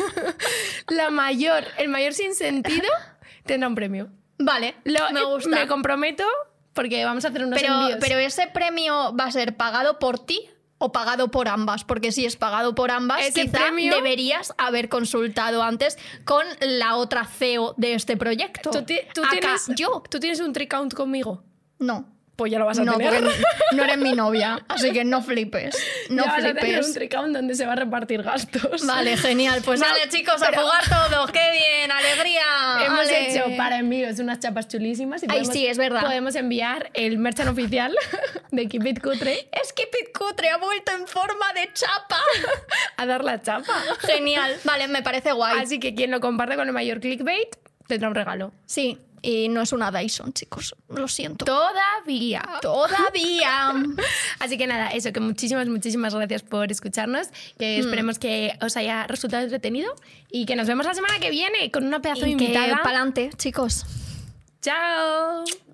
la mayor, el mayor sinsentido tendrá un premio. Vale, Lo- me gusta. Me comprometo porque vamos a hacer unos pero, envíos. pero ese premio va a ser pagado por ti o pagado por ambas, porque si es pagado por ambas, Ese quizá premio- deberías haber consultado antes con la otra C E O de este proyecto. ¿Tú, ti- tú Acá, tienes, yo. ¿Tú tienes un trick count conmigo? No. Pues ya lo vas a No, tener. porque no eres mi novia, así que no flipes. No ya vas a tener un flipes. trick count donde se va a repartir gastos. Vale, genial. Pues No, dale, chicos, pero- a jugar todos. ¡Qué bien! ¡Alegría! Hemos Ale. hecho para envíos unas chapas chulísimas. Y Ay, podemos- sí, es verdad. Podemos enviar el merchan oficial de Keep It Cutre Es que Pit Cutre ha vuelto en forma de chapa. a dar la chapa. Genial. Vale, me parece guay. Así que quien lo comparte con el mayor clickbait tendrá un regalo. Sí, y no es una Dyson, chicos. Lo siento. Todavía. Todavía. Así que nada, eso, que muchísimas, muchísimas gracias por escucharnos, que esperemos que os haya resultado entretenido y que nos vemos la semana que viene con una pedazo de Y que invitada. pa'lante, chicos. ¡Chao!